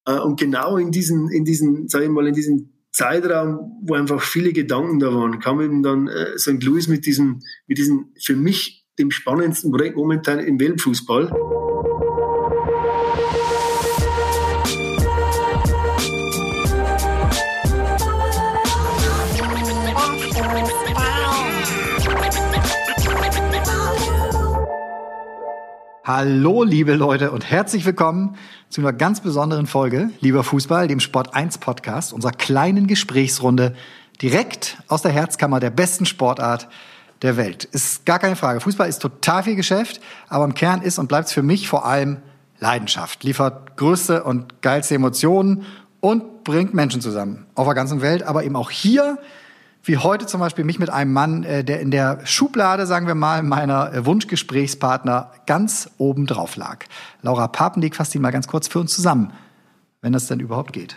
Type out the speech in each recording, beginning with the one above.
Und genau in diesen, sag ich mal, in diesem Zeitraum, wo einfach viele Gedanken da waren, kam eben dann St. Louis mit diesem für mich dem spannendsten Projekt momentan im Weltfußball. Hallo, liebe Leute, und herzlich willkommen zu einer ganz besonderen Folge Lieber Fußball, dem Sport 1 Podcast, unserer kleinen Gesprächsrunde direkt aus der Herzkammer der besten Sportart der Welt. Ist gar keine Frage. Fußball ist total viel Geschäft, aber im Kern ist und bleibt es für mich vor allem Leidenschaft. Liefert größte und geilste Emotionen und bringt Menschen zusammen. Auf der ganzen Welt, aber eben auch hier, wie heute zum Beispiel, mich mit einem Mann, der in der Schublade, sagen wir mal, meiner Wunschgesprächspartner ganz oben drauf lag. Laura Papendiek fasst ihn mal ganz kurz für uns zusammen, wenn das denn überhaupt geht.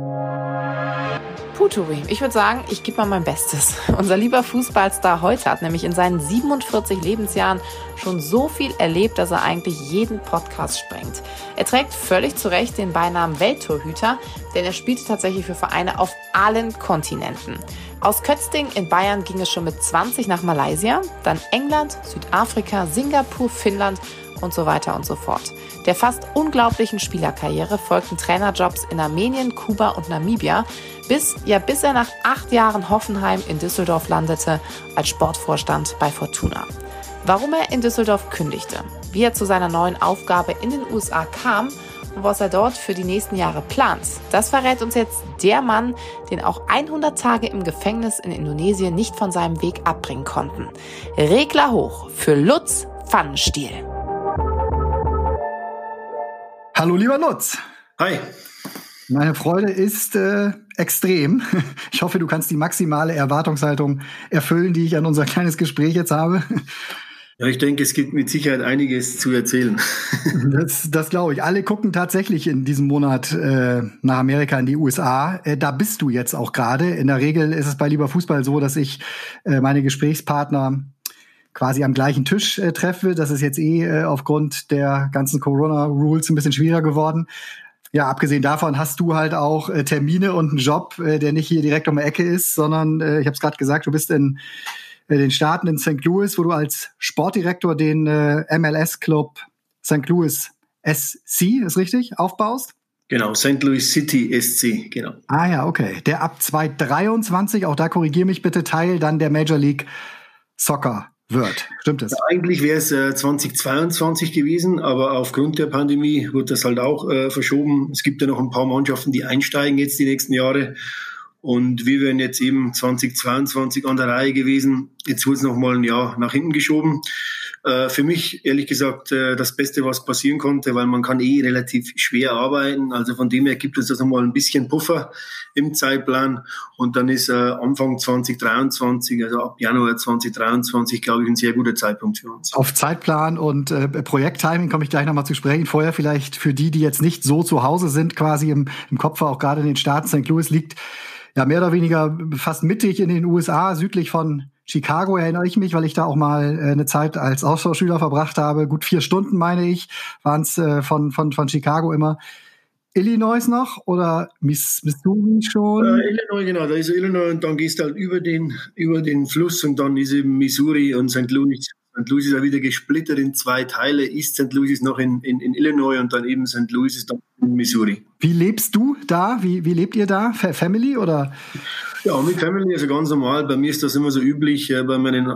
Puturi, ich würde sagen, ich gebe mal mein Bestes. Unser lieber Fußballstar heute hat nämlich in seinen 47 Lebensjahren schon so viel erlebt, dass er eigentlich jeden Podcast sprengt. Er trägt völlig zu Recht den Beinamen Welttorhüter, denn er spielte tatsächlich für Vereine auf allen Kontinenten. Aus Kötzting in Bayern ging es schon mit 20 nach Malaysia, dann England, Südafrika, Singapur, Finnland und so weiter und so fort. Der fast unglaublichen Spielerkarriere folgten Trainerjobs in Armenien, Kuba und Namibia, bis er nach 8 Jahren Hoffenheim in Düsseldorf landete als Sportvorstand bei Fortuna. Warum er in Düsseldorf kündigte, wie er zu seiner neuen Aufgabe in den USA kam und was er dort für die nächsten Jahre plant, das verrät uns jetzt der Mann, den auch 100 Tage im Gefängnis in Indonesien nicht von seinem Weg abbringen konnten. Regler hoch für Lutz Pfannenstiel. Hallo, lieber Lutz. Hi. Meine Freude ist extrem. Ich hoffe, du kannst die maximale Erwartungshaltung erfüllen, die ich an unser kleines Gespräch jetzt habe. Ja, ich denke, es gibt mit Sicherheit einiges zu erzählen. Das glaube ich. Alle gucken tatsächlich in diesem Monat nach Amerika, in die USA. Da bist du jetzt auch gerade. In der Regel ist es bei Lieber Fußball so, dass ich meine Gesprächspartner quasi am gleichen Tisch treffe. Das ist jetzt aufgrund der ganzen Corona-Rules ein bisschen schwieriger geworden. Ja, abgesehen davon hast du halt auch Termine und einen Job, der nicht hier direkt um die Ecke ist, sondern ich habe es gerade gesagt, du bist in den Staaten in St. Louis, wo du als Sportdirektor den MLS-Club St. Louis SC, ist richtig, aufbaust? Genau, St. Louis City SC, genau. Ah ja, okay. Der ab 2023, auch da korrigier mich bitte, Teil dann der Major League Soccer wird. Stimmt das? Ja, eigentlich wäre es 2022 gewesen, aber aufgrund der Pandemie wird das halt auch verschoben. Es gibt ja noch ein paar Mannschaften, die einsteigen jetzt die nächsten Jahre. Und wir wären jetzt eben 2022 an der Reihe gewesen. Jetzt wurde es noch mal ein Jahr nach hinten geschoben. Für mich, ehrlich gesagt, das Beste, was passieren konnte, weil man kann relativ schwer arbeiten. Also von dem her gibt es das nochmal ein bisschen Puffer im Zeitplan. Und dann ist Anfang 2023, also ab Januar 2023, glaube ich, ein sehr guter Zeitpunkt für uns. Auf Zeitplan und Projekttiming komme ich gleich nochmal zu sprechen. Vorher vielleicht für die jetzt nicht so zu Hause sind, quasi im Kopf, auch gerade in den Staaten. St. Louis liegt ja mehr oder weniger fast mittig in den USA, südlich von Chicago, erinnere ich mich, weil ich da auch mal eine Zeit als Austauschschüler verbracht habe. Gut 4 Stunden, meine ich, waren es von Chicago immer. Illinois noch oder Missouri schon? Illinois, genau, da ist Illinois und dann gehst du halt über den Fluss und dann ist eben Missouri und St. Louis. St. Louis ist ja wieder gesplittert in 2 Teile. East St. Louis ist noch in Illinois und dann eben St. Louis ist dann in Missouri. Wie lebst du da? Wie lebt ihr da? Family oder? Ja, mit Family, also ganz normal. Bei mir ist das immer so üblich. Bei meinen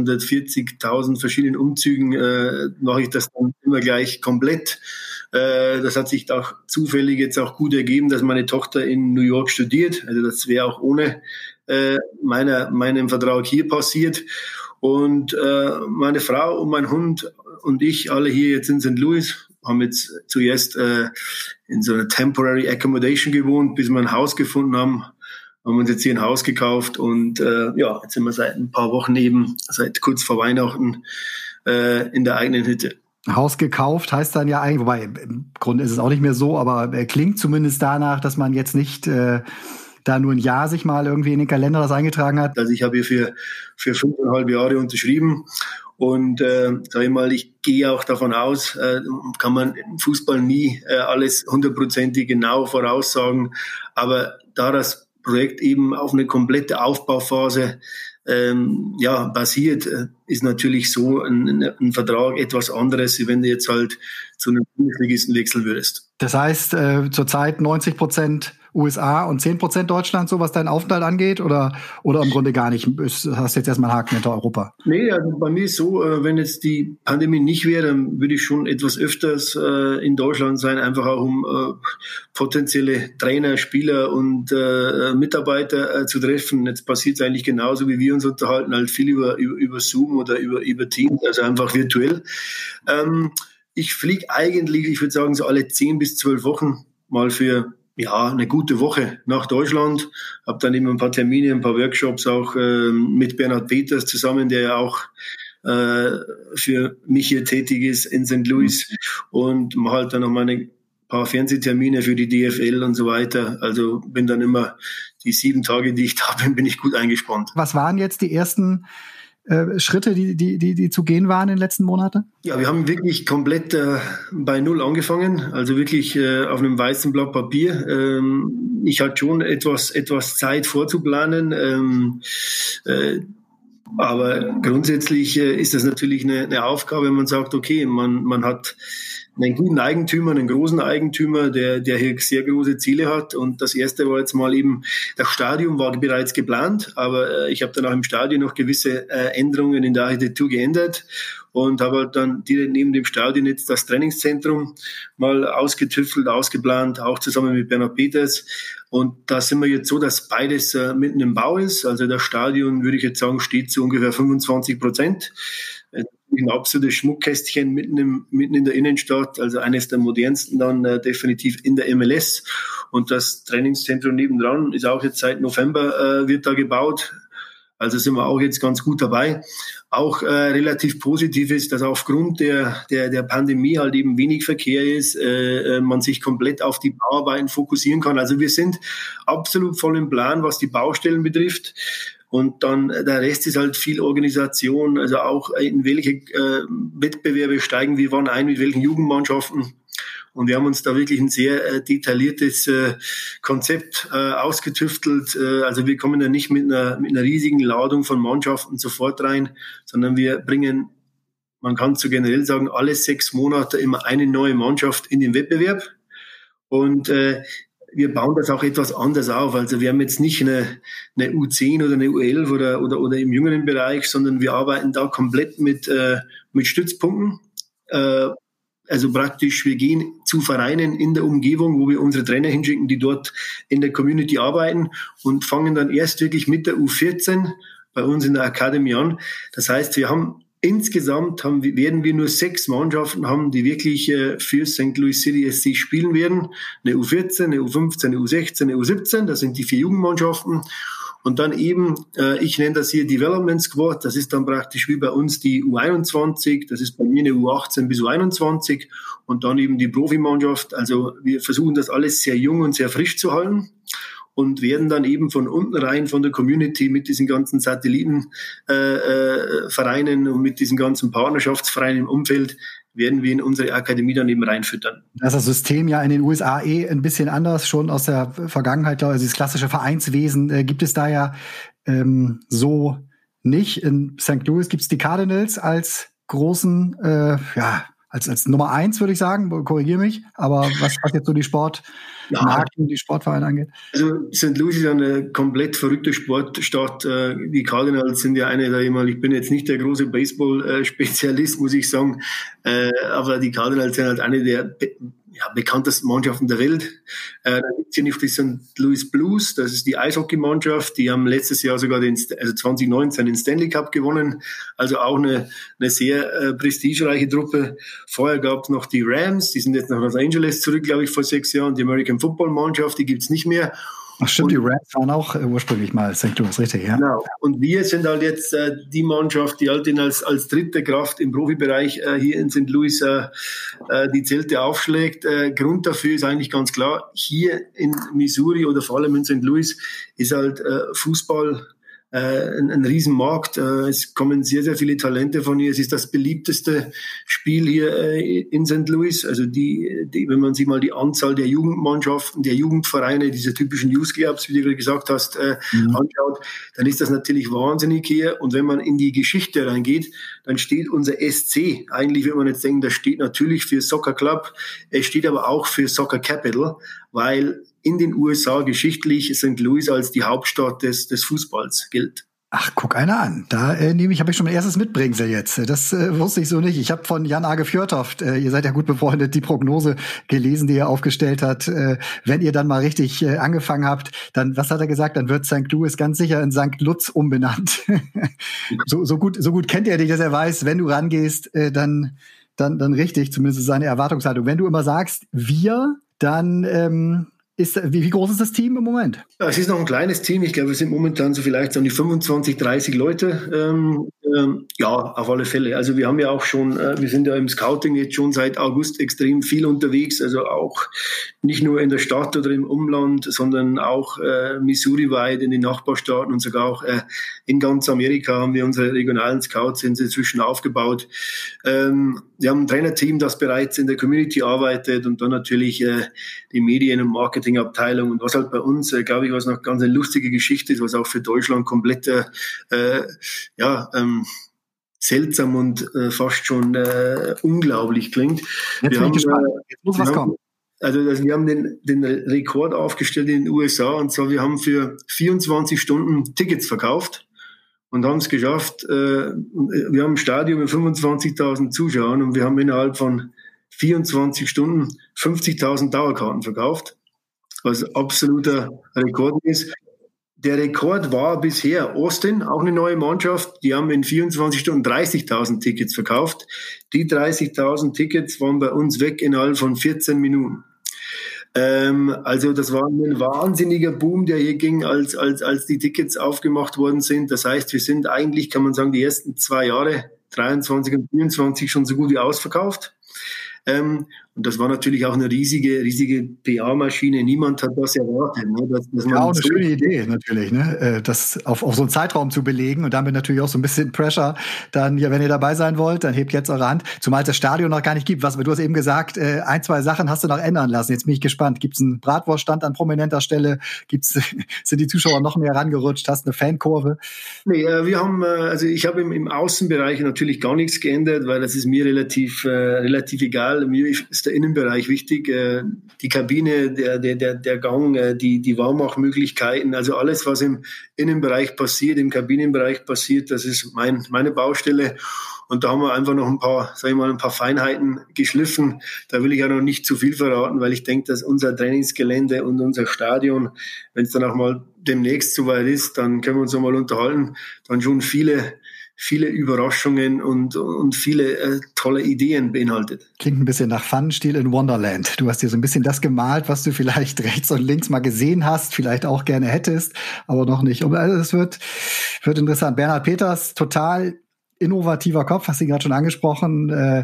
840.000 verschiedenen Umzügen mache ich das dann immer gleich komplett. Das hat sich auch zufällig jetzt auch gut ergeben, dass meine Tochter in New York studiert. Also das wäre auch ohne meinem Vertrag hier passiert. Und meine Frau und mein Hund und ich alle hier jetzt in St. Louis haben jetzt zuerst in so einer Temporary Accommodation gewohnt, bis wir ein Haus gefunden haben. Haben uns jetzt hier ein Haus gekauft und jetzt sind wir seit ein paar Wochen eben, seit kurz vor Weihnachten, in der eigenen Hütte. Haus gekauft heißt dann ja eigentlich, wobei im Grunde ist es auch nicht mehr so, aber klingt zumindest danach, dass man jetzt nicht da nur ein Jahr sich mal irgendwie in den Kalender das eingetragen hat. Also ich habe hier für 5,5 Jahre unterschrieben Und sag ich mal, ich gehe auch davon aus, kann man im Fußball nie alles 100% genau voraussagen, aber da das Projekt eben auf eine komplette Aufbauphase basiert, ist natürlich so ein Vertrag etwas anderes, wie wenn du jetzt halt zu einem Bundesligisten wechseln würdest. Das heißt, zurzeit 90% USA und 10% Deutschland, so was deinen Aufenthalt angeht, oder im Grunde gar nicht? Hast jetzt erstmal einen Haken hinter Europa? Nee, also bei mir ist so, wenn jetzt die Pandemie nicht wäre, dann würde ich schon etwas öfters in Deutschland sein, einfach auch um potenzielle Trainer, Spieler und Mitarbeiter zu treffen. Jetzt passiert es eigentlich genauso, wie wir uns unterhalten, halt viel über Zoom oder über Teams, also einfach virtuell. Ich fliege eigentlich, ich würde sagen, so alle 10 bis 12 Wochen mal für eine gute Woche nach Deutschland. Habe dann eben ein paar Termine, ein paar Workshops auch mit Bernhard Peters zusammen, der ja auch für mich hier tätig ist in St. Louis, und mache halt dann noch meine paar Fernsehtermine für die DFL und so weiter. Also bin dann immer die 7 Tage, die ich da bin ich gut eingespannt. Was waren jetzt die ersten Schritte, die zu gehen waren in den letzten Monaten? Ja, wir haben wirklich komplett bei Null angefangen, also wirklich auf einem weißen Blatt Papier. Ich hatte schon etwas Zeit vorzuplanen, aber grundsätzlich ist das natürlich eine Aufgabe, wenn man sagt, okay, man hat einen guten Eigentümer, einen großen Eigentümer, der hier sehr große Ziele hat. Und das erste war jetzt mal eben, das Stadion war bereits geplant, aber ich habe dann auch im Stadion noch gewisse Änderungen in der Architektur geändert und habe halt dann direkt neben dem Stadion jetzt das Trainingszentrum mal ausgetüftelt, ausgeplant, auch zusammen mit Bernhard Peters. Und da sind wir jetzt so, dass beides mitten im Bau ist. Also das Stadion, würde ich jetzt sagen, steht zu ungefähr 25%. Ein absolutes Schmuckkästchen mitten in der Innenstadt, also eines der modernsten dann definitiv in der MLS. Und das Trainingszentrum nebendran ist auch jetzt seit November wird da gebaut. Also sind wir auch jetzt ganz gut dabei. Auch relativ positiv ist, dass aufgrund der Pandemie halt eben wenig Verkehr ist, man sich komplett auf die Bauarbeiten fokussieren kann. Also wir sind absolut voll im Plan, was die Baustellen betrifft. Und dann der Rest ist halt viel Organisation, also auch in welche Wettbewerbe steigen wir wann ein, mit welchen Jugendmannschaften. Und wir haben uns da wirklich ein sehr detailliertes Konzept ausgetüftelt. Also wir kommen da nicht mit einer riesigen Ladung von Mannschaften sofort rein, sondern wir bringen, man kann so generell sagen, alle 6 Monate immer eine neue Mannschaft in den Wettbewerb. Und wir bauen das auch etwas anders auf. Also wir haben jetzt nicht eine U10 oder eine U11 oder im jüngeren Bereich, sondern wir arbeiten da komplett mit Stützpunkten. Also praktisch, wir gehen zu Vereinen in der Umgebung, wo wir unsere Trainer hinschicken, die dort in der Community arbeiten, und fangen dann erst wirklich mit der U14 bei uns in der Academy an. Das heißt, wir haben insgesamt werden wir nur 6 Mannschaften haben, die wirklich für St. Louis City SC spielen werden. Eine U14, eine U15, eine U16, eine U17, das sind die 4 Jugendmannschaften. Und dann eben, ich nenne das hier Development Squad, das ist dann praktisch wie bei uns die U21, das ist bei mir eine U18 bis U21 und dann eben die Profimannschaft. Also wir versuchen das alles sehr jung und sehr frisch zu halten und werden dann eben von unten rein, von der Community mit diesen ganzen Satellitenvereinen und mit diesen ganzen Partnerschaftsvereinen im Umfeld, werden wir in unsere Akademie dann eben reinfüttern. Das ist das System ja in den USA ein bisschen anders, schon aus der Vergangenheit, also das klassische Vereinswesen gibt es da ja so nicht. In St. Louis gibt es die Cardinals als großen, als Nummer 1, würde ich sagen, korrigiere mich, aber was jetzt so die Sportmarken, die Sportvereine angeht? Also St. Louis ist eine komplett verrückte Sportstadt. Die Cardinals sind ja ich bin jetzt nicht der große Baseball-Spezialist, muss ich sagen, aber die Cardinals sind halt eine der bekanntesten Mannschaften der Welt. Da gibt es hier nicht die St. Louis Blues, das ist die Eishockeymannschaft, die haben letztes Jahr sogar 2019 den Stanley Cup gewonnen, also auch eine sehr prestigereiche Truppe. Vorher gab es noch die Rams, die sind jetzt nach Los Angeles zurück, glaube ich, vor 6 Jahren. Die American Football Mannschaft, die gibt es nicht mehr. Ach stimmt, die Rams waren auch ursprünglich mal St. Louis, richtig, ja. Genau. Und wir sind halt jetzt die Mannschaft, die halt als dritte Kraft im Profibereich hier in St. Louis die Zelte aufschlägt. Grund dafür ist eigentlich ganz klar, hier in Missouri oder vor allem in St. Louis ist halt Fußball ein Riesenmarkt. Es kommen sehr, sehr viele Talente von hier. Es ist das beliebteste Spiel hier in St. Louis. Also wenn man sich mal die Anzahl der Jugendmannschaften, der Jugendvereine, diese typischen Youth Clubs, wie du gerade gesagt hast, anschaut, dann ist das natürlich wahnsinnig hier. Und wenn man in die Geschichte reingeht, dann steht unser SC, eigentlich würde man jetzt denken, das steht natürlich für Soccer Club, es steht aber auch für Soccer Capital, weil in den USA geschichtlich St. Louis als die Hauptstadt des Fußballs gilt. Ach, guck einer an. Da habe ich schon mein erstes Mitbringsel jetzt. Das wusste ich so nicht. Ich habe von Jan-Age Fjørtoft, ihr seid ja gut befreundet, die Prognose gelesen, die er aufgestellt hat. Wenn ihr dann mal richtig angefangen habt, dann, was hat er gesagt? Dann wird St. Louis ganz sicher in St. Lutz umbenannt. so gut kennt er dich, dass er weiß, wenn du rangehst, dann richtig, zumindest seine Erwartungshaltung. Wenn du immer sagst, wir, dann wie groß ist das Team im Moment? Ja, es ist noch ein kleines Team. Ich glaube, wir sind momentan so vielleicht an die 25, 30 Leute. Ja, auf alle Fälle. Also wir haben ja auch schon, wir sind ja im Scouting jetzt schon seit August extrem viel unterwegs. Also auch nicht nur in der Stadt oder im Umland, sondern auch Missouri-weit in den Nachbarstaaten und sogar auch in ganz Amerika haben wir unsere regionalen Scouts inzwischen aufgebaut. Wir haben ein Trainerteam, das bereits in der Community arbeitet und dann natürlich die Medien- und Marketingabteilung. Und was halt bei uns, glaube ich, was noch ganz eine lustige Geschichte ist, was auch für Deutschland komplett seltsam und fast schon unglaublich klingt. Jetzt bin ich gespannt. Jetzt muss was kommen. Also wir haben den Rekord aufgestellt in den USA, und zwar wir haben für 24 Stunden Tickets verkauft und haben es geschafft. Wir haben ein Stadion mit 25.000 Zuschauern und wir haben innerhalb von 24 Stunden 50.000 Dauerkarten verkauft, was absoluter Rekord ist. Der Rekord war bisher Austin, auch eine neue Mannschaft. Die haben in 24 Stunden 30.000 Tickets verkauft. Die 30.000 Tickets waren bei uns weg innerhalb von 14 Minuten. Also das war ein wahnsinniger Boom, der hier ging, als die Tickets aufgemacht worden sind. Das heißt, wir sind eigentlich, kann man sagen, die ersten 2 Jahre, 23 und 24, schon so gut wie ausverkauft. Und das war natürlich auch eine riesige PR-Maschine. Niemand hat das erwartet. Ne? Dass man auch eine schöne Idee natürlich, ne? Das auf so einen Zeitraum zu belegen und damit natürlich auch so ein bisschen Pressure. Dann, ja, wenn ihr dabei sein wollt, dann hebt jetzt eure Hand. Zumal es das Stadion noch gar nicht gibt. Du hast eben gesagt, 1, 2 Sachen hast du noch ändern lassen. Jetzt bin ich gespannt. Gibt es einen Bratwurststand an prominenter Stelle? Sind die Zuschauer noch mehr rangerutscht? Hast du eine Fankurve? Nee, wir haben, ich habe im Außenbereich natürlich gar nichts geändert, weil das ist mir relativ egal. Mir ist der Innenbereich wichtig, die Kabine, der Gang, die Warmachmöglichkeiten, also alles, was im Innenbereich passiert, im Kabinenbereich passiert, das ist meine Baustelle. Und da haben wir einfach noch ein paar Feinheiten geschliffen. Da will ich ja noch nicht zu viel verraten, weil ich denke, dass unser Trainingsgelände und unser Stadion, wenn es dann auch mal demnächst soweit ist, dann können wir uns noch mal unterhalten, dann schon viele Überraschungen und viele tolle Ideen beinhaltet. Klingt ein bisschen nach Pfannenstiel in Wonderland. Du hast dir so ein bisschen das gemalt, was du vielleicht rechts und links mal gesehen hast, vielleicht auch gerne hättest, aber noch nicht. Also es wird interessant. Bernhard Peters, total innovativer Kopf, hast du gerade schon angesprochen.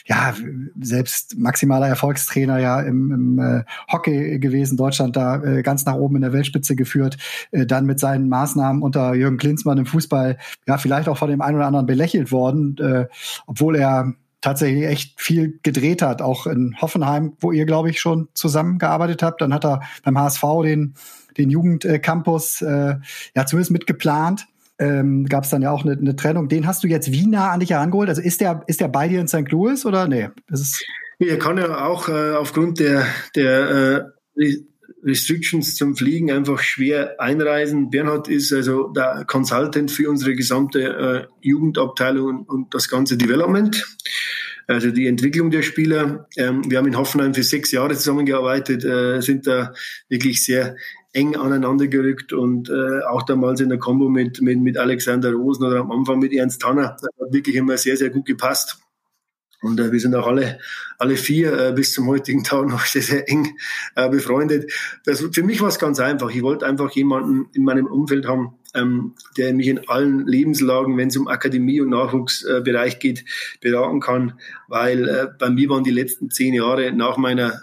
Selbst maximaler Erfolgstrainer ja im Hockey gewesen, Deutschland da ganz nach oben in der Weltspitze geführt, dann mit seinen Maßnahmen unter Jürgen Klinsmann im Fußball, ja, vielleicht auch von dem einen oder anderen belächelt worden, obwohl er tatsächlich echt viel gedreht hat, auch in Hoffenheim, wo ihr, glaube ich, schon zusammengearbeitet habt. Dann hat er beim HSV den Jugendcampus zumindest mitgeplant. Gab es dann ja auch eine Trennung. Den hast du jetzt wie nah an dich herangeholt? Also ist der bei dir in St. Louis oder nee? Er kann ja auch aufgrund der Restrictions zum Fliegen einfach schwer einreisen. Bernhard ist also der Consultant für unsere gesamte Jugendabteilung und das ganze Development, also die Entwicklung der Spieler. Wir haben in Hoffenheim für 6 Jahre zusammengearbeitet, sind da wirklich sehr eng aneinander gerückt und auch damals in der Kombo mit Alexander Rosen oder am Anfang mit Ernst Tanner, das hat wirklich immer sehr, sehr gut gepasst. Und wir sind auch alle 4 bis zum heutigen Tag noch sehr, sehr eng befreundet. Für mich war es ganz einfach. Ich wollte einfach jemanden in meinem Umfeld haben, der mich in allen Lebenslagen, wenn es um Akademie- und Nachwuchsbereich geht, beraten kann. Weil bei mir waren die letzten 10 Jahre nach meiner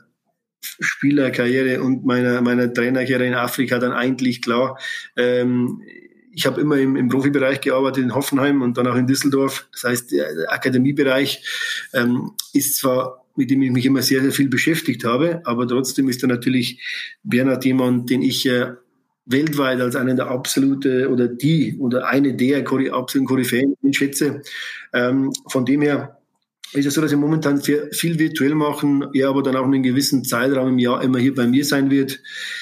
Spielerkarriere und meiner Trainerkarriere in Afrika dann eigentlich klar, ich habe immer im Profibereich gearbeitet, in Hoffenheim und dann auch in Düsseldorf. Das heißt, der Akademiebereich ist zwar, mit dem ich mich immer sehr, sehr viel beschäftigt habe, aber trotzdem ist da natürlich Bernhard jemand, den ich weltweit als einen der absolute oder eine der absoluten Koryphäen schätze. Von dem her ist es so, dass wir momentan viel virtuell machen, er aber dann auch einen gewissen Zeitraum im Jahr immer hier bei mir sein wird.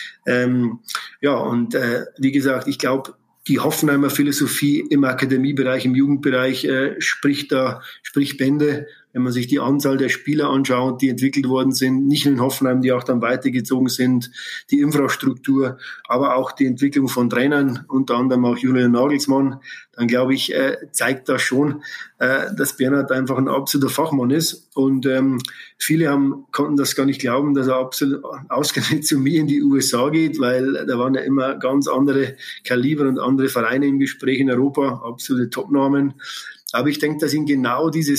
Wie gesagt, ich glaube, die Hoffenheimer Philosophie im Akademiebereich, im Jugendbereich spricht Bände. Wenn man sich die Anzahl der Spieler anschaut, die entwickelt worden sind, nicht nur in Hoffenheim, die auch dann weitergezogen sind, die Infrastruktur, aber auch die Entwicklung von Trainern, unter anderem auch Julian Nagelsmann, dann glaube ich, zeigt das schon, dass Bernhard einfach ein absoluter Fachmann ist. Und viele konnten das gar nicht glauben, dass er absolut ausgerechnet zu mir in die USA geht, weil da waren ja immer ganz andere Kaliber und andere Vereine im Gespräch in Europa, absolute Topnamen. Aber ich denke, dass ihn genau diese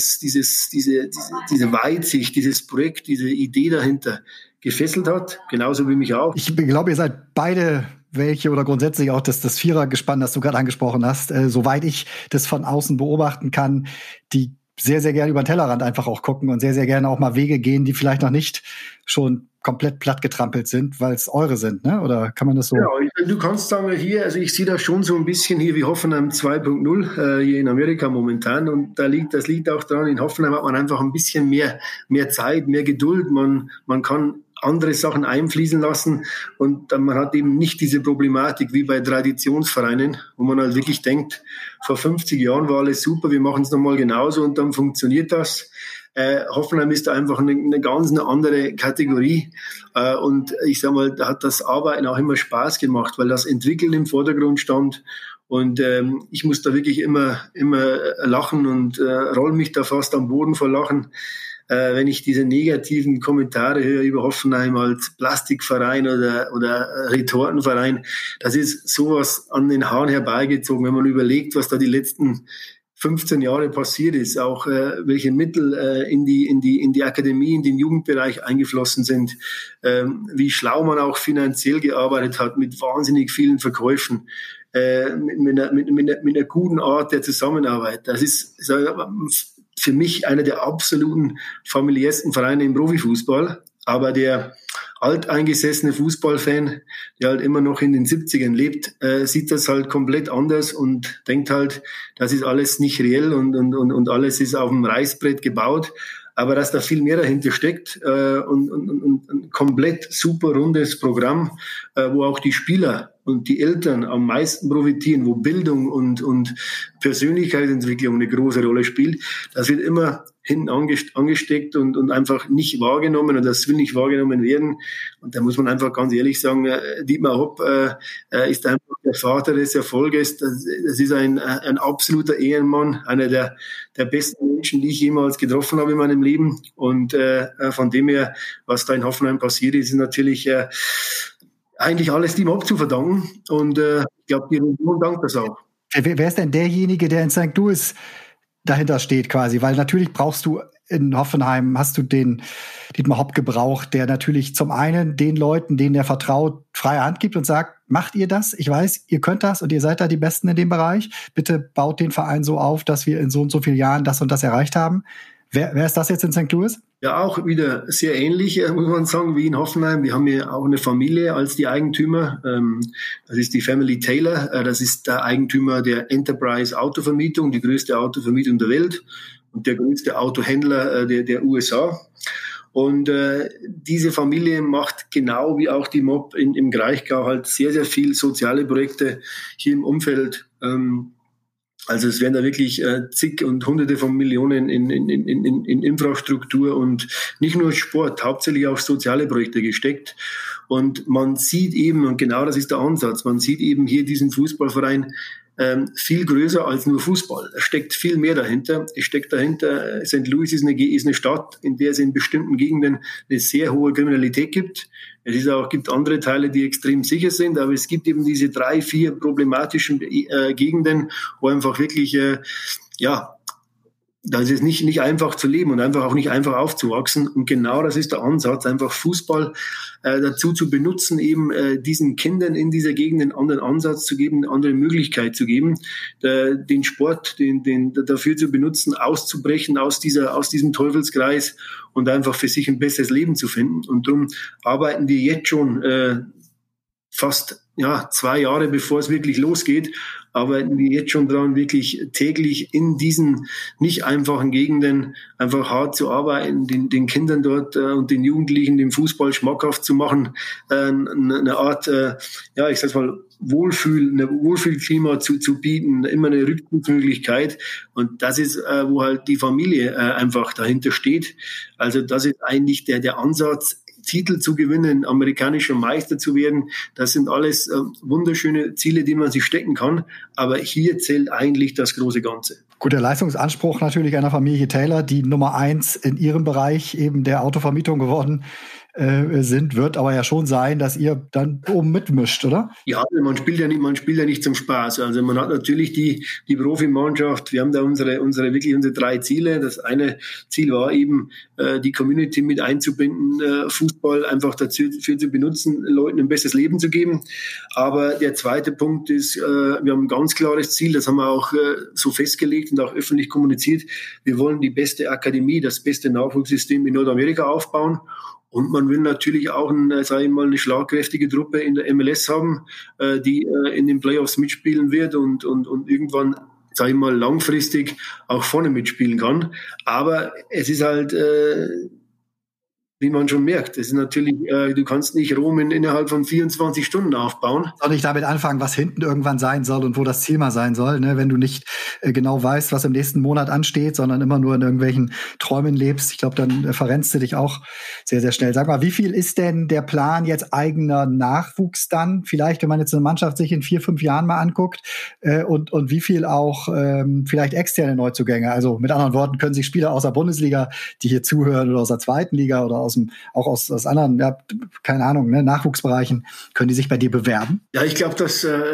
Weitsicht, dieses Projekt, diese Idee dahinter gefesselt hat, genauso wie mich auch. Ich glaube, ihr seid beide welche oder grundsätzlich auch das Vierergespann, das du gerade angesprochen hast, soweit ich das von außen beobachten kann, die sehr, sehr gerne über den Tellerrand einfach auch gucken und sehr, sehr gerne auch mal Wege gehen, die vielleicht noch nicht schon komplett platt getrampelt sind, weil es eure sind, ne? Oder kann man das so? Ja, du kannst sagen, hier, also ich sehe das schon so ein bisschen hier wie Hoffenheim 2.0 hier in Amerika momentan, und das liegt auch daran, in Hoffenheim hat man einfach ein bisschen mehr Zeit, mehr Geduld, man kann andere Sachen einfließen lassen und man hat eben nicht diese Problematik wie bei Traditionsvereinen, wo man halt wirklich denkt, vor 50 Jahren war alles super, wir machen es nochmal genauso und dann funktioniert das. Hoffenheim ist da einfach eine ganz andere Kategorie, und ich sag mal, da hat das Arbeiten auch immer Spaß gemacht, weil das Entwickeln im Vordergrund stand, und ich muss da wirklich immer lachen und roll mich da fast am Boden vor Lachen, wenn ich diese negativen Kommentare höre über Hoffenheim als Plastikverein oder Retortenverein. Das ist sowas an den Haaren herbeigezogen, wenn man überlegt, was da die letzten 15 Jahre passiert ist, auch welche Mittel in die Akademie, in den Jugendbereich eingeflossen sind, wie schlau man auch finanziell gearbeitet hat mit wahnsinnig vielen Verkäufen, mit einer guten Art der Zusammenarbeit. Das ist für mich einer der absoluten familiärsten Vereine im Profifußball, aber der alteingesessene Fußballfan, der halt immer noch in den 70ern lebt, sieht das halt komplett anders und denkt halt, das ist alles nicht reell und alles ist auf dem Reißbrett gebaut. Aber dass da viel mehr dahinter steckt und ein komplett super rundes Programm, wo auch die Spieler und die Eltern am meisten profitieren, wo Bildung und Persönlichkeitsentwicklung eine große Rolle spielt, das wird immer hinten angesteckt und einfach nicht wahrgenommen, und das will nicht wahrgenommen werden. Und da muss man einfach ganz ehrlich sagen, Dietmar Hopp ist einfach der Vater des Erfolges. Das ist ein absoluter Ehrenmann, einer der besten Menschen, die ich jemals getroffen habe in meinem Leben. Und von dem her, was da in Hoffenheim passiert ist natürlich eigentlich alles dem Hopp zu verdanken. Und ich glaube, die Region dankt das auch. Wer ist denn derjenige, der in St. Louis dahinter steht quasi? Weil natürlich brauchst du in Hoffenheim, hast du den Dietmar Hopp gebraucht, der natürlich zum einen den Leuten, denen er vertraut, freie Hand gibt und sagt, macht ihr das? Ich weiß, ihr könnt das und ihr seid da die Besten in dem Bereich. Bitte baut den Verein so auf, dass wir in so und so vielen Jahren das und das erreicht haben. Wer ist das jetzt in St. Louis? Ja, auch wieder sehr ähnlich, muss man sagen, wie in Hoffenheim. Wir haben ja auch eine Familie als die Eigentümer. Das ist die Family Taylor. Das ist der Eigentümer der Enterprise Autovermietung, die größte Autovermietung der Welt und der größte Autohändler der USA. Und diese Familie macht genau wie auch die MOB im Kraichgau halt sehr, sehr viel soziale Projekte hier im Umfeld. Also es werden da wirklich zig und Hunderte von Millionen in Infrastruktur und nicht nur Sport, hauptsächlich auch soziale Projekte gesteckt. Und man sieht eben, und genau das ist der Ansatz, man sieht eben hier diesen Fußballverein viel größer als nur Fußball. Es steckt viel mehr dahinter. Es steckt dahinter, St. Louis ist eine Stadt, in der es in bestimmten Gegenden eine sehr hohe Kriminalität gibt. Gibt andere Teile, die extrem sicher sind, aber es gibt eben diese 3, 4 problematischen Gegenden, wo einfach wirklich da ist es nicht einfach zu leben und einfach auch nicht einfach aufzuwachsen. Und genau das ist der Ansatz, einfach Fußball dazu zu benutzen, eben diesen Kindern in dieser Gegend einen anderen Ansatz zu geben, eine andere Möglichkeit zu geben, den Sport den dafür zu benutzen, auszubrechen aus diesem Teufelskreis und einfach für sich ein besseres Leben zu finden. Und darum arbeiten wir jetzt schon fast 2 Jahre, bevor es wirklich losgeht, arbeiten wir jetzt schon dran, wirklich täglich in diesen nicht einfachen Gegenden einfach hart zu arbeiten, den Kindern dort und den Jugendlichen den Fußball schmackhaft zu machen, eine Art, ich sag's mal, Wohlfühlklima zu bieten, immer eine Rückzugsmöglichkeit. Und das ist, wo halt die Familie einfach dahinter steht. Also das ist eigentlich der Ansatz, Titel zu gewinnen, amerikanischer Meister zu werden. Das sind alles wunderschöne Ziele, die man sich stecken kann. Aber hier zählt eigentlich das große Ganze. Gut, der Leistungsanspruch natürlich einer Familie Taylor, die Nummer 1 in ihrem Bereich eben der Autovermietung geworden wird aber ja schon sein, dass ihr dann oben mitmischt, oder? Ja, man spielt ja nicht zum Spaß. Also man hat natürlich die Profimannschaft. Wir haben da unsere 3 Ziele. Das eine Ziel war eben, die Community mit einzubinden, Fußball einfach dafür zu benutzen, Leuten ein besseres Leben zu geben. Aber der zweite Punkt ist, wir haben ein ganz klares Ziel, das haben wir auch so festgelegt und auch öffentlich kommuniziert. Wir wollen die beste Akademie, das beste Nachwuchssystem in Nordamerika aufbauen. Und man will natürlich auch eine schlagkräftige Truppe in der MLS haben, die in den Playoffs mitspielen wird und irgendwann, langfristig auch vorne mitspielen kann. Aber es ist halt, wie man schon merkt, das ist natürlich, du kannst nicht Rom innerhalb von 24 Stunden aufbauen. Soll ich damit anfangen, was hinten irgendwann sein soll und wo das Ziel mal sein soll, ne? Wenn du nicht genau weißt, was im nächsten Monat ansteht, sondern immer nur in irgendwelchen Träumen lebst, ich glaube, dann verrennst du dich auch sehr, sehr schnell. Sag mal, wie viel ist denn der Plan jetzt eigener Nachwuchs dann? Vielleicht, wenn man jetzt eine Mannschaft sich in 4-5 Jahren mal anguckt und wie viel auch vielleicht externe Neuzugänge? Also mit anderen Worten, können sich Spieler aus der Bundesliga, die hier zuhören, oder aus der zweiten Liga oder aus anderen, keine Ahnung, Nachwuchsbereichen, können die sich bei dir bewerben? Ja, ich glaube,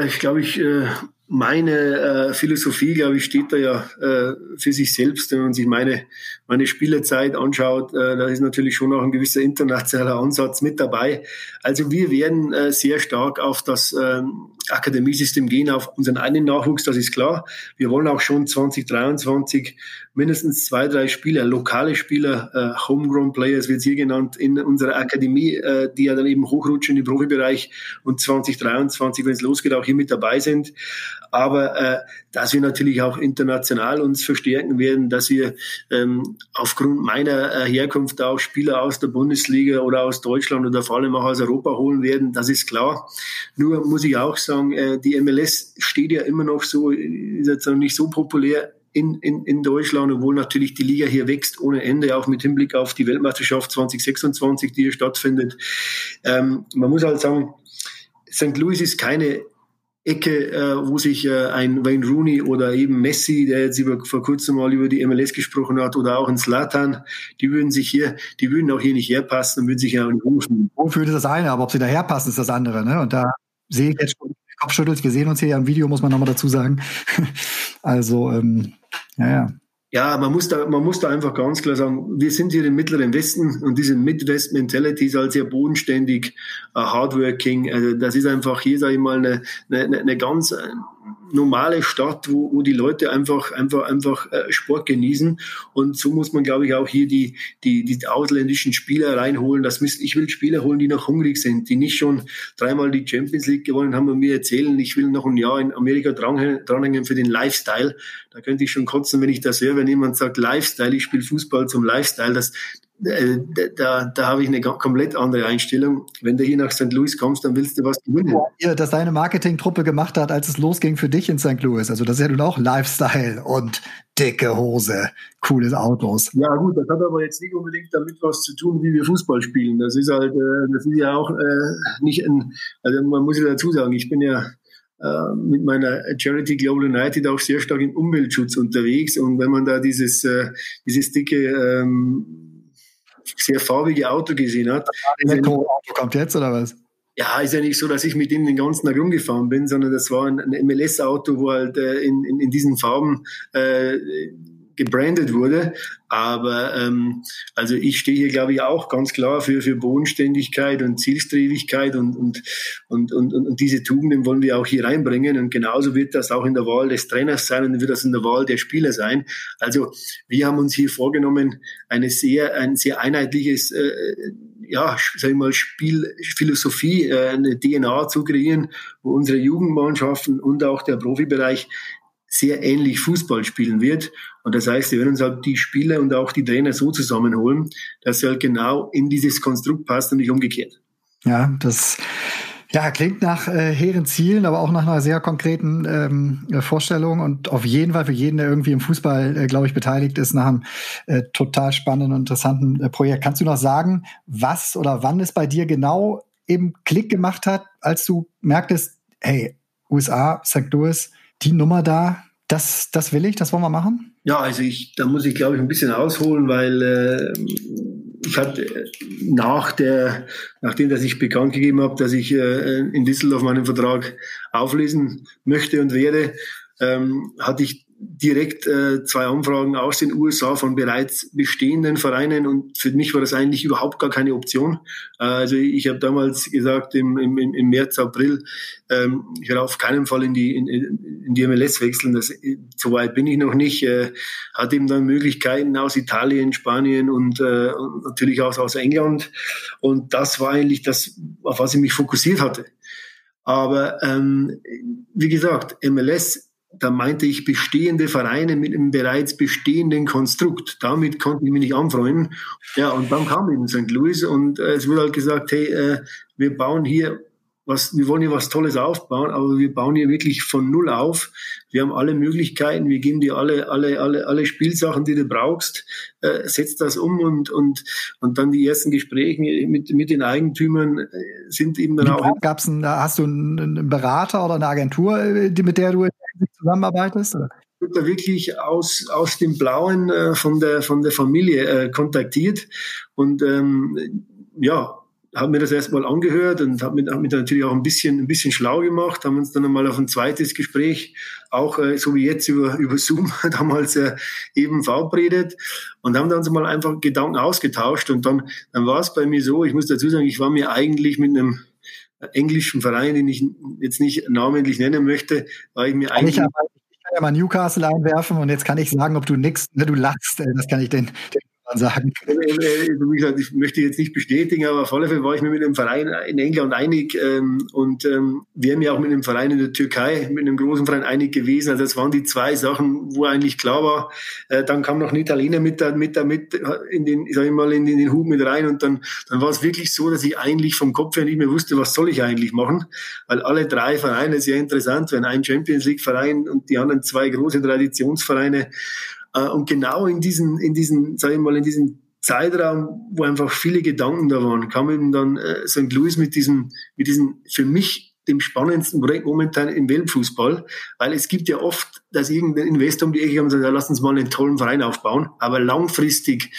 meine Philosophie, steht da ja für sich selbst. Wenn man sich meine Spielerzeit anschaut, da ist natürlich schon auch ein gewisser internationaler Ansatz mit dabei. Also wir werden sehr stark auf das Akademiesystem gehen, auf unseren eigenen Nachwuchs, das ist klar. Wir wollen auch schon 2023 mindestens 2, 3 Spieler, lokale Spieler, Homegrown Players wird es hier genannt, in unserer Akademie, die ja dann eben hochrutschen in den Profibereich und 2023, wenn es losgeht, auch hier mit dabei sind. Aber dass wir natürlich auch international uns verstärken werden, dass wir aufgrund meiner Herkunft auch Spieler aus der Bundesliga oder aus Deutschland oder vor allem auch aus Europa holen werden, das ist klar. Nur muss ich auch sagen, die MLS steht ja immer noch so, ist jetzt noch nicht so populär in Deutschland, obwohl natürlich die Liga hier wächst ohne Ende, auch mit Hinblick auf die Weltmeisterschaft 2026, die hier stattfindet. Man muss halt sagen, St. Louis ist keine Ecke, wo sich ein Wayne Rooney oder eben Messi, der jetzt vor kurzem mal über die MLS gesprochen hat, oder auch ein Zlatan, die würden auch hier nicht herpassen und würden sich ja auch nicht rufen. Wohlfühl ist das eine, aber ob sie da herpassen, ist das andere, ne? Und da sehe ich jetzt schon Kopfschüttels. Wir sehen uns hier ja im Video, muss man nochmal dazu sagen. Also, ja. Ja, man muss da einfach ganz klar sagen, wir sind hier im Mittleren Westen und diese Midwest-Mentality ist halt sehr bodenständig, hardworking. Also das ist einfach hier, sage ich mal, eine ganz normale Stadt, wo die Leute einfach Sport genießen. Und so muss man, glaube ich, auch hier die ausländischen Spieler reinholen. Ich will Spieler holen, die noch hungrig sind, die nicht schon 3-mal die Champions League gewonnen haben und mir erzählen, ich will noch ein Jahr in Amerika dranhängen für den Lifestyle. Da könnte ich schon kotzen, wenn ich das höre, wenn jemand sagt Lifestyle, ich spiele Fußball zum Lifestyle. Da habe ich eine komplett andere Einstellung. Wenn du hier nach St. Louis kommst, dann willst du was gewinnen. Ja, das deine Marketingtruppe gemacht hat, als es losging für dich in St. Louis. Also das ist ja nun auch Lifestyle und dicke Hose, coole Autos. Ja gut, das hat aber jetzt nicht unbedingt damit was zu tun, wie wir Fußball spielen. Das ist ja auch nicht also man muss ja dazu sagen, ich bin ja mit meiner Charity Global United auch sehr stark im Umweltschutz unterwegs. Und wenn man da dieses dicke sehr farbige Auto gesehen hat. Das Elektroauto kommt jetzt, oder was? Ja, ist ja nicht so, dass ich mit ihm den ganzen Tag rumgefahren bin, sondern das war ein MLS-Auto, wo halt in diesen Farben gebrandet wurde. Aber also ich stehe hier, glaube ich, auch ganz klar für Bodenständigkeit und Zielstrebigkeit und diese Tugenden wollen wir auch hier reinbringen. Und genauso wird das auch in der Wahl des Trainers sein und wird das in der Wahl der Spieler sein. Also wir haben uns hier vorgenommen, ein sehr einheitliches sag ich mal, Spielphilosophie, eine DNA zu kreieren, wo unsere Jugendmannschaften und auch der Profibereich sehr ähnlich Fußball spielen wird. Und das heißt, wir werden uns halt die Spieler und auch die Trainer so zusammenholen, dass sie halt genau in dieses Konstrukt passt und nicht umgekehrt. Ja, das klingt nach hehren Zielen, aber auch nach einer sehr konkreten Vorstellung und auf jeden Fall für jeden, der irgendwie im Fußball, glaube ich, beteiligt ist, nach einem total spannenden und interessanten Projekt. Kannst du noch sagen, was oder wann es bei dir genau eben Klick gemacht hat, als du merktest, hey, USA, St. Louis, die Nummer da, das will ich, das wollen wir machen? Ja, also da muss ich, glaube ich, ein bisschen ausholen, weil ich hatte nachdem dass ich bekannt gegeben habe, dass ich in Düsseldorf meinen Vertrag auflösen möchte und werde, hatte ich direkt 2 Anfragen aus den USA von bereits bestehenden Vereinen und für mich war das eigentlich überhaupt gar keine Option. Also ich habe damals gesagt im März, April, ich werde auf keinen Fall in die MLS wechseln. So weit bin ich noch nicht. Hatte eben dann Möglichkeiten aus Italien, Spanien und natürlich auch aus England und das war eigentlich das, auf was ich mich fokussiert hatte. Aber wie gesagt, MLS, da meinte ich bestehende Vereine mit einem bereits bestehenden Konstrukt. Damit konnte ich mich nicht anfreunden. Ja, und dann kam eben St. Louis und es wurde halt gesagt, hey, wir wollen hier was Tolles aufbauen, aber wir bauen hier wirklich von Null auf. Wir haben alle Möglichkeiten, wir geben dir alle Spielsachen, die du brauchst, setzt das um und dann die ersten Gespräche mit den Eigentümern sind eben dann auch. Hast du einen Berater oder eine Agentur, mit der du zusammenarbeitest? Oder? Ich wurde da wirklich aus dem Blauen von der Familie kontaktiert und haben mir das erstmal angehört und haben mich natürlich auch ein bisschen schlau gemacht, haben uns dann einmal auf ein zweites Gespräch, auch so wie jetzt über Zoom, damals eben verabredet und haben dann uns mal einfach Gedanken ausgetauscht und dann war es bei mir so, ich muss dazu sagen, ich war mir eigentlich mit einem englischen Verein, den ich jetzt nicht namentlich nennen möchte, war ich mir eigentlich... Ich kann ja mal Newcastle einwerfen und jetzt kann ich sagen, ob du nix, du lachst, das kann ich den sagen. Wie gesagt, ich möchte jetzt nicht bestätigen, aber auf alle Fälle war ich mir mit dem Verein in England einig und wir haben ja auch mit einem Verein in der Türkei, mit einem großen Verein einig gewesen. Also das waren die 2 Sachen, wo eigentlich klar war. Dann kam noch ein Italiener mit in den Hub mit rein und dann war es wirklich so, dass ich eigentlich vom Kopf her nicht mehr wusste, was soll ich eigentlich machen, weil alle 3 Vereine sehr interessant waren. Ein Champions League Verein und die anderen 2 große Traditionsvereine. Und genau in diesen, sag ich mal, in diesem Zeitraum, wo einfach viele Gedanken da waren, kam eben dann St. Louis mit diesem für mich dem spannendsten Projekt momentan im Weltfußball, weil es gibt ja oft, dass irgendein Investor um die Ecke kommt und sagt, lass uns mal einen tollen Verein aufbauen, aber langfristig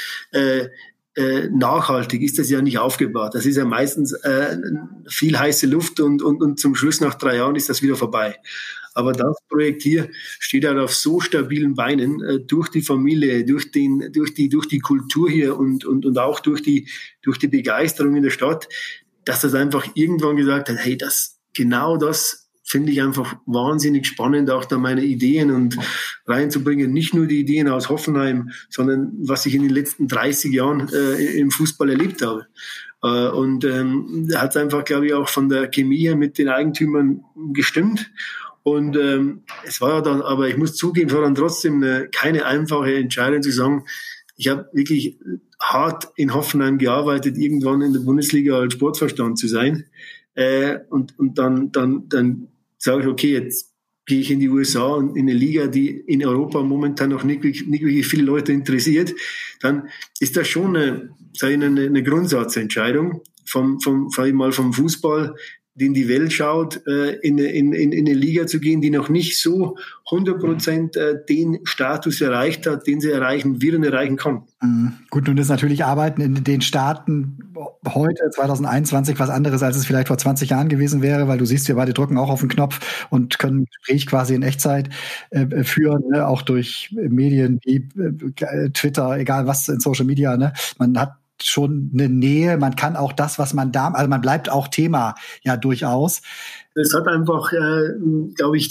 nachhaltig ist das ja nicht aufgebaut. Das ist ja meistens viel heiße Luft und zum Schluss nach 3 Jahren ist das wieder vorbei. Aber das Projekt hier steht halt auf so stabilen Beinen, durch die Familie, durch die Kultur hier und auch durch die Begeisterung in der Stadt, dass das einfach irgendwann gesagt hat, hey, genau das finde ich einfach wahnsinnig spannend, auch da meine Ideen und reinzubringen. Nicht nur die Ideen aus Hoffenheim, sondern was ich in den letzten 30 Jahren im Fußball erlebt habe. Und da hat es einfach, glaube ich, auch von der Chemie her mit den Eigentümern gestimmt. Und es war dann, aber ich muss zugeben, es war dann trotzdem keine einfache Entscheidung zu sagen, ich habe wirklich hart in Hoffenheim gearbeitet, irgendwann in der Bundesliga als Sportvorstand zu sein. Und dann sage ich, okay, jetzt gehe ich in die USA und in eine Liga, die in Europa momentan noch nicht wirklich viele Leute interessiert. Dann ist das schon eine Grundsatzentscheidung vom Fußball. die in die Welt schaut, in eine Liga zu gehen, die noch nicht so 100% den Status erreicht hat, den sie erreichen will und erreichen kann. Gut, nun ist natürlich Arbeiten in den Staaten heute, 2021, was anderes, als es vielleicht vor 20 Jahren gewesen wäre, weil du siehst, wir beide drücken auch auf den Knopf und können ein Gespräch quasi in Echtzeit führen, ne? Auch durch Medien wie Twitter, egal was in Social Media. Ne? Man hat schon eine Nähe, man kann auch das, was man da, also man bleibt auch Thema, ja, durchaus. Es hat einfach, glaube ich,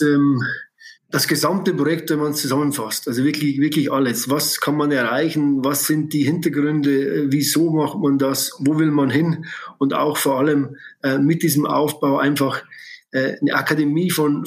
das gesamte Projekt, wenn man es zusammenfasst, also wirklich, wirklich alles. Was kann man erreichen? Was sind die Hintergründe? Wieso macht man das? Wo will man hin? Und auch vor allem mit diesem Aufbau einfach eine Akademie von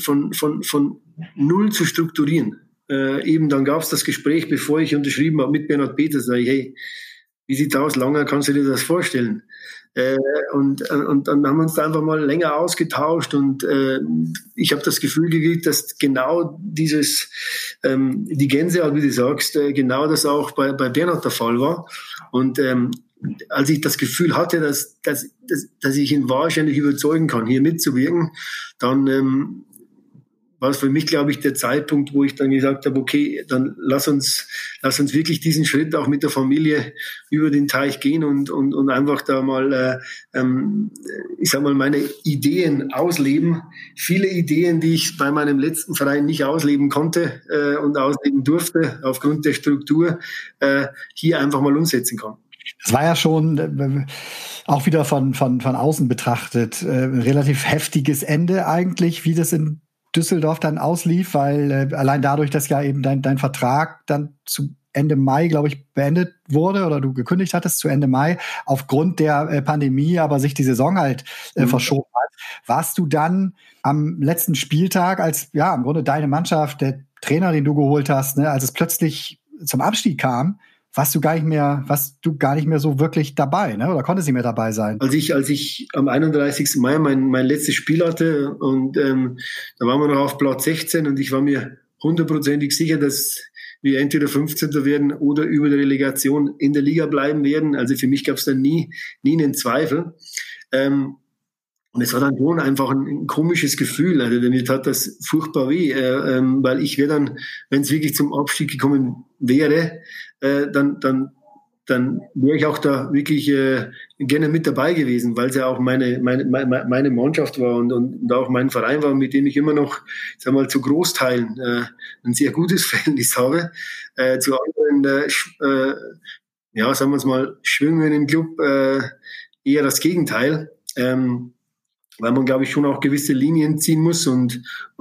null zu strukturieren. Eben dann gab es das Gespräch, bevor ich unterschrieben habe mit Bernhard Peters, sage ich, hey, wie sieht's aus? Langer, kannst du dir das vorstellen? Und dann haben wir uns da einfach mal länger ausgetauscht und ich habe das Gefühl gekriegt, dass genau dieses, die Gänsehaut, wie du sagst, genau das auch bei Bernhard der Fall war. Und als ich das Gefühl hatte, dass ich ihn wahrscheinlich überzeugen kann, hier mitzuwirken, dann war es für mich, glaube ich, der Zeitpunkt, wo ich dann gesagt habe, okay, dann lass uns wirklich diesen Schritt auch mit der Familie über den Teich gehen und einfach da mal, ich sag mal, meine Ideen ausleben. Viele Ideen, die ich bei meinem letzten Verein nicht ausleben konnte und ausleben durfte, aufgrund der Struktur, hier einfach mal umsetzen kann. Das war ja schon auch wieder von außen betrachtet relativ heftiges Ende eigentlich, wie das in Düsseldorf dann auslief, weil allein dadurch, dass ja eben dein Vertrag dann zu Ende Mai, glaube ich, beendet wurde oder du gekündigt hattest zu Ende Mai aufgrund der Pandemie, aber sich die Saison halt verschoben hat. Warst du dann am letzten Spieltag, als ja im Grunde deine Mannschaft, der Trainer, den du geholt hast, ne, als es plötzlich zum Abstieg kam, warst du gar nicht mehr so wirklich dabei, ne? Oder konntest nicht mehr dabei sein? Als ich am 31. Mai mein letztes Spiel hatte und da waren wir noch auf Platz 16 und ich war mir 100%ig sicher, dass wir entweder 15. werden oder über der Relegation in der Liga bleiben werden. Also für mich gab es da nie einen Zweifel. Und es war dann schon einfach ein komisches Gefühl. Also mir tat das furchtbar weh, weil ich wäre dann, wenn es wirklich zum Abstieg gekommen wäre, dann wäre ich auch da wirklich gerne mit dabei gewesen, weil es ja auch meine Mannschaft war und auch mein Verein war, mit dem ich immer noch, sag mal, zu Großteilen ein sehr gutes Verhältnis habe. Zu anderen, sagen wir es mal, Schwimmen im Club eher das Gegenteil. Weil man, glaube ich, schon auch gewisse Linien ziehen muss und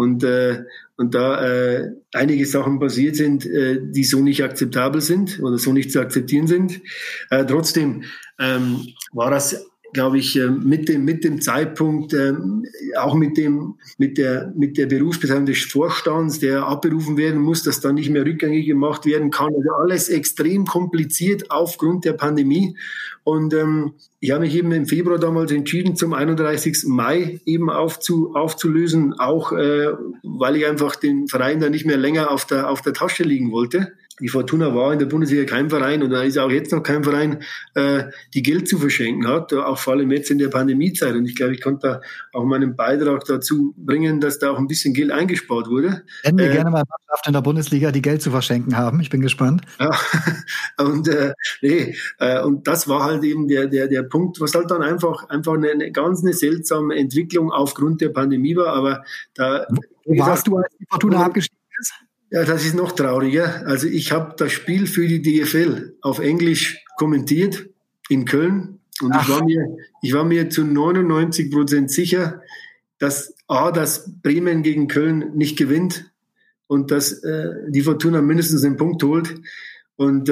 da einige Sachen passiert sind, die so nicht akzeptabel sind oder so nicht zu akzeptieren sind. Trotzdem war das, glaube ich, mit dem Zeitpunkt, auch mit der Berufsbezeichnung des Vorstands, der abberufen werden muss, dass da nicht mehr rückgängig gemacht werden kann. Also alles extrem kompliziert aufgrund der Pandemie. Und ich habe mich eben im Februar damals entschieden, zum 31. Mai eben aufzulösen, auch weil ich einfach den Verein da nicht mehr länger auf der Tasche liegen wollte. Die Fortuna war in der Bundesliga kein Verein oder ist auch jetzt noch kein Verein, die Geld zu verschenken hat, auch vor allem jetzt in der Pandemiezeit. Und ich glaube, ich konnte da auch meinen Beitrag dazu bringen, dass da auch ein bisschen Geld eingespart wurde. Nennen wir gerne mal Mannschaften in der Bundesliga, die Geld zu verschenken haben. Ich bin gespannt. Ja, und das war halt eben der Punkt, was halt dann einfach eine ganz seltsame Entwicklung aufgrund der Pandemie war. Aber da Wo warst du, als die Fortuna abgestiegen ist? Ja, das ist noch trauriger. Also ich habe das Spiel für die DFL auf Englisch kommentiert in Köln und ich war mir zu 99% sicher, dass Bremen gegen Köln nicht gewinnt und dass die Fortuna mindestens einen Punkt holt. Und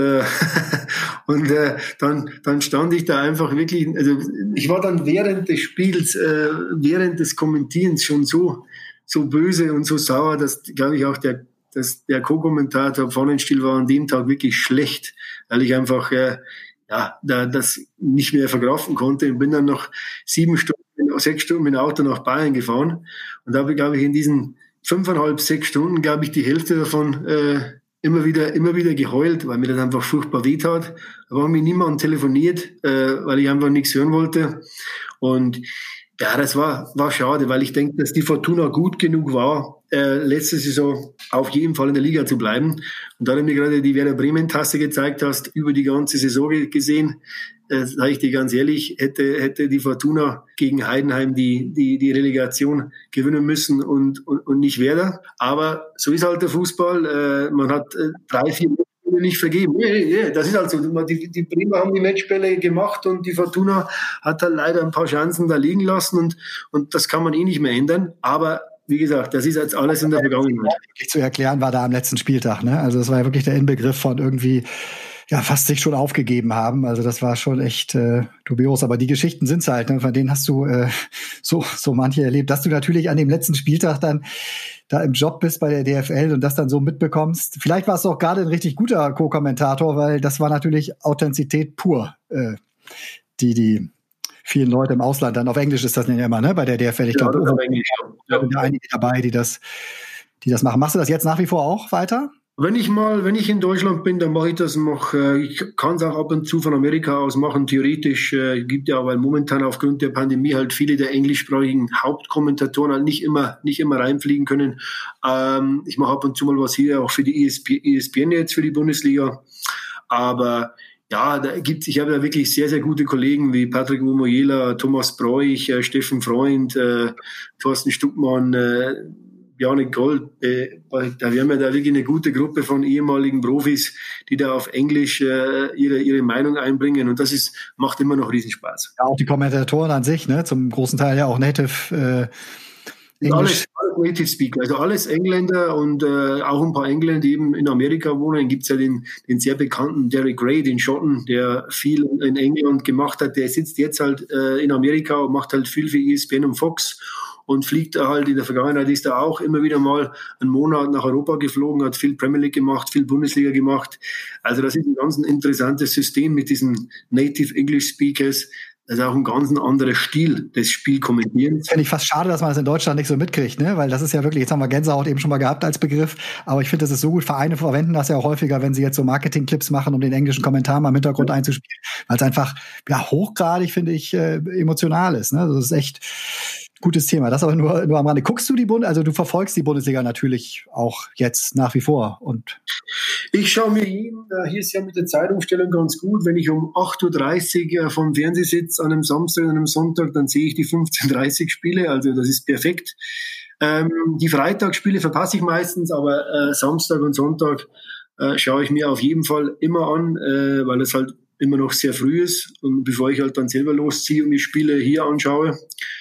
dann stand ich da einfach wirklich, also ich war dann während des Spiels, während des Kommentierens schon so böse und so sauer, dass, glaube ich, auch der Co-Kommentator Pfannenstiel war an dem Tag wirklich schlecht, weil ich einfach das nicht mehr verkraften konnte und bin dann noch 6 Stunden mit dem Auto nach Bayern gefahren und da habe ich, glaube ich, in diesen 5,5, 6 Stunden, glaube ich, die Hälfte davon immer wieder geheult, weil mir das einfach furchtbar wehtat. Da war mir niemand telefoniert, weil ich einfach nichts hören wollte. Und Ja, das war schade, weil ich denke, dass die Fortuna gut genug war, letzte Saison auf jeden Fall in der Liga zu bleiben. Und da du mir gerade die Werder Bremen-Tasse gezeigt hast, über die ganze Saison gesehen, sage ich dir ganz ehrlich, hätte die Fortuna gegen Heidenheim die Relegation gewinnen müssen und nicht Werder. Aber so ist halt der Fußball. Man hat 3-4 nicht vergeben. Nee, das ist halt so. Die Bremer haben die Matchbälle gemacht und die Fortuna hat halt leider ein paar Chancen da liegen lassen und das kann man nicht mehr ändern. Aber wie gesagt, das ist jetzt alles in der Vergangenheit. Zu erklären war da am letzten Spieltag, ne? Also das war ja wirklich der Inbegriff von irgendwie fast sich schon aufgegeben haben. Also das war schon echt dubios. Aber die Geschichten sind's halt, ne? Von denen hast du so manche erlebt, dass du natürlich an dem letzten Spieltag dann da im Job bist bei der DFL und das dann so mitbekommst. Vielleicht war es auch gerade ein richtig guter Co-Kommentator, weil das war natürlich Authentizität pur, die vielen Leute im Ausland, dann auf Englisch ist das nicht immer, ne, bei der DFL. Ich glaube, da sind einige dabei, die das machen. Machst du das jetzt nach wie vor auch weiter? Wenn ich in Deutschland bin, dann mache ich das noch. Ich kann es auch ab und zu von Amerika aus machen, theoretisch. Gibt ja, weil momentan aufgrund der Pandemie halt viele der englischsprachigen Hauptkommentatoren halt nicht immer reinfliegen können. Ich mache ab und zu mal was hier, auch für die ESPN jetzt, für die Bundesliga. Aber ja, ich habe da wirklich sehr, sehr gute Kollegen wie Patrick Omoyela, Thomas Broich, Steffen Freund, Thorsten Stuckmann, Janik Gold, wir haben ja da wirklich eine gute Gruppe von ehemaligen Profis, die da auf Englisch ihre Meinung einbringen und das macht immer noch Riesenspaß. Ja, auch die Kommentatoren an sich, ne, zum großen Teil ja auch Native Englisch. Alles Native Speaker, also alles Engländer und auch ein paar Engländer, die eben in Amerika wohnen. Gibt's ja den sehr bekannten Derek Gray, den Schotten, der viel in England gemacht hat. Der sitzt jetzt halt in Amerika und macht halt viel für ESPN und Fox. Und fliegt da halt, in der Vergangenheit ist er auch immer wieder mal einen Monat nach Europa geflogen, hat viel Premier League gemacht, viel Bundesliga gemacht. Also das ist ein ganz interessantes System mit diesen Native English Speakers. Das ist auch ein ganz anderer Stil des Spielkommentierens. Finde ich fast schade, dass man das in Deutschland nicht so mitkriegt, ne? Weil das ist ja wirklich, jetzt haben wir Gänsehaut eben schon mal gehabt als Begriff, aber ich finde, das ist so gut. Vereine verwenden das ja auch häufiger, wenn sie jetzt so Marketing-Clips machen, um den englischen Kommentar mal im Hintergrund einzuspielen, weil es einfach hochgradig, finde ich, emotional ist, ne? Das ist echt gutes Thema. Das aber nur am Rande. Guckst du also du verfolgst die Bundesliga natürlich auch jetzt nach wie vor. Und ich schaue mir hier ist ja mit der Zeitumstellung ganz gut, wenn ich um 8.30 Uhr vom Fernseher sitze an einem Samstag und einem Sonntag, dann sehe ich die 15:30 Spiele, also das ist perfekt. Die Freitagsspiele verpasse ich meistens, aber Samstag und Sonntag schaue ich mir auf jeden Fall immer an, weil es halt immer noch sehr früh ist und bevor ich halt dann selber losziehe und die Spiele hier anschaue.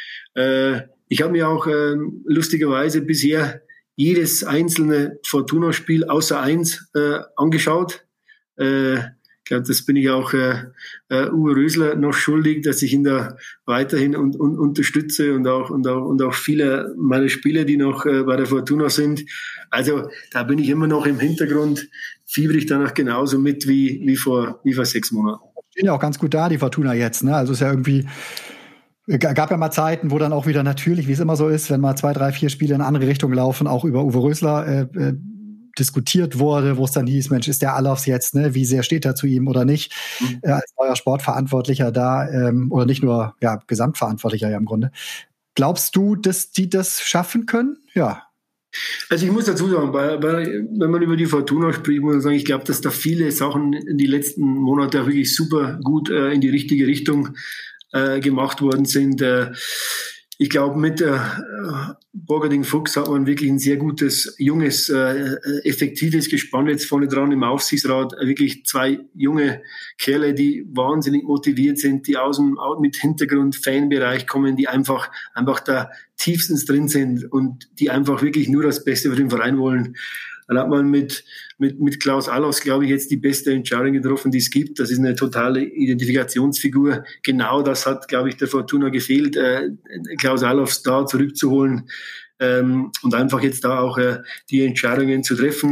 Ich habe mir auch lustigerweise bisher jedes einzelne Fortuna-Spiel außer eins angeschaut. Ich glaube, das bin ich auch Uwe Rösler noch schuldig, dass ich ihn da weiterhin unterstütze und auch viele meiner Spieler, die noch bei der Fortuna sind. Also da bin ich immer noch im Hintergrund, fieber ich danach genauso mit wie vor 6 Monaten. Stehen ja auch ganz gut da, die Fortuna jetzt, ne? Also ist ja irgendwie gab ja mal Zeiten, wo dann auch wieder natürlich, wie es immer so ist, wenn mal 2, 3, 4 Spiele in eine andere Richtung laufen, auch über Uwe Rösler diskutiert wurde, wo es dann hieß, Mensch, ist der Alofs jetzt, ne? Wie sehr steht er zu ihm oder nicht? Als neuer Sportverantwortlicher da oder nicht nur Gesamtverantwortlicher ja im Grunde. Glaubst du, dass die das schaffen können? Ja. Also ich muss dazu sagen, wenn man über die Fortuna spricht, muss man sagen, ich glaube, dass da viele Sachen in die letzten Monate auch wirklich super gut in die richtige Richtung gemacht worden sind. Ich glaube, mit Borgading Fuchs hat man wirklich ein sehr gutes, junges, effektives Gespann jetzt vorne dran im Aufsichtsrat. Wirklich 2 junge Kerle, die wahnsinnig motiviert sind, die mit Hintergrund Fanbereich kommen, die einfach da tiefstens drin sind und die einfach wirklich nur das Beste für den Verein wollen. Dann hat man mit Klaus Allofs, glaube ich, jetzt die beste Entscheidung getroffen, die es gibt. Das ist eine totale Identifikationsfigur. Genau das hat, glaube ich, der Fortuna gefehlt, Klaus Allofs da zurückzuholen und einfach jetzt da auch die Entscheidungen zu treffen.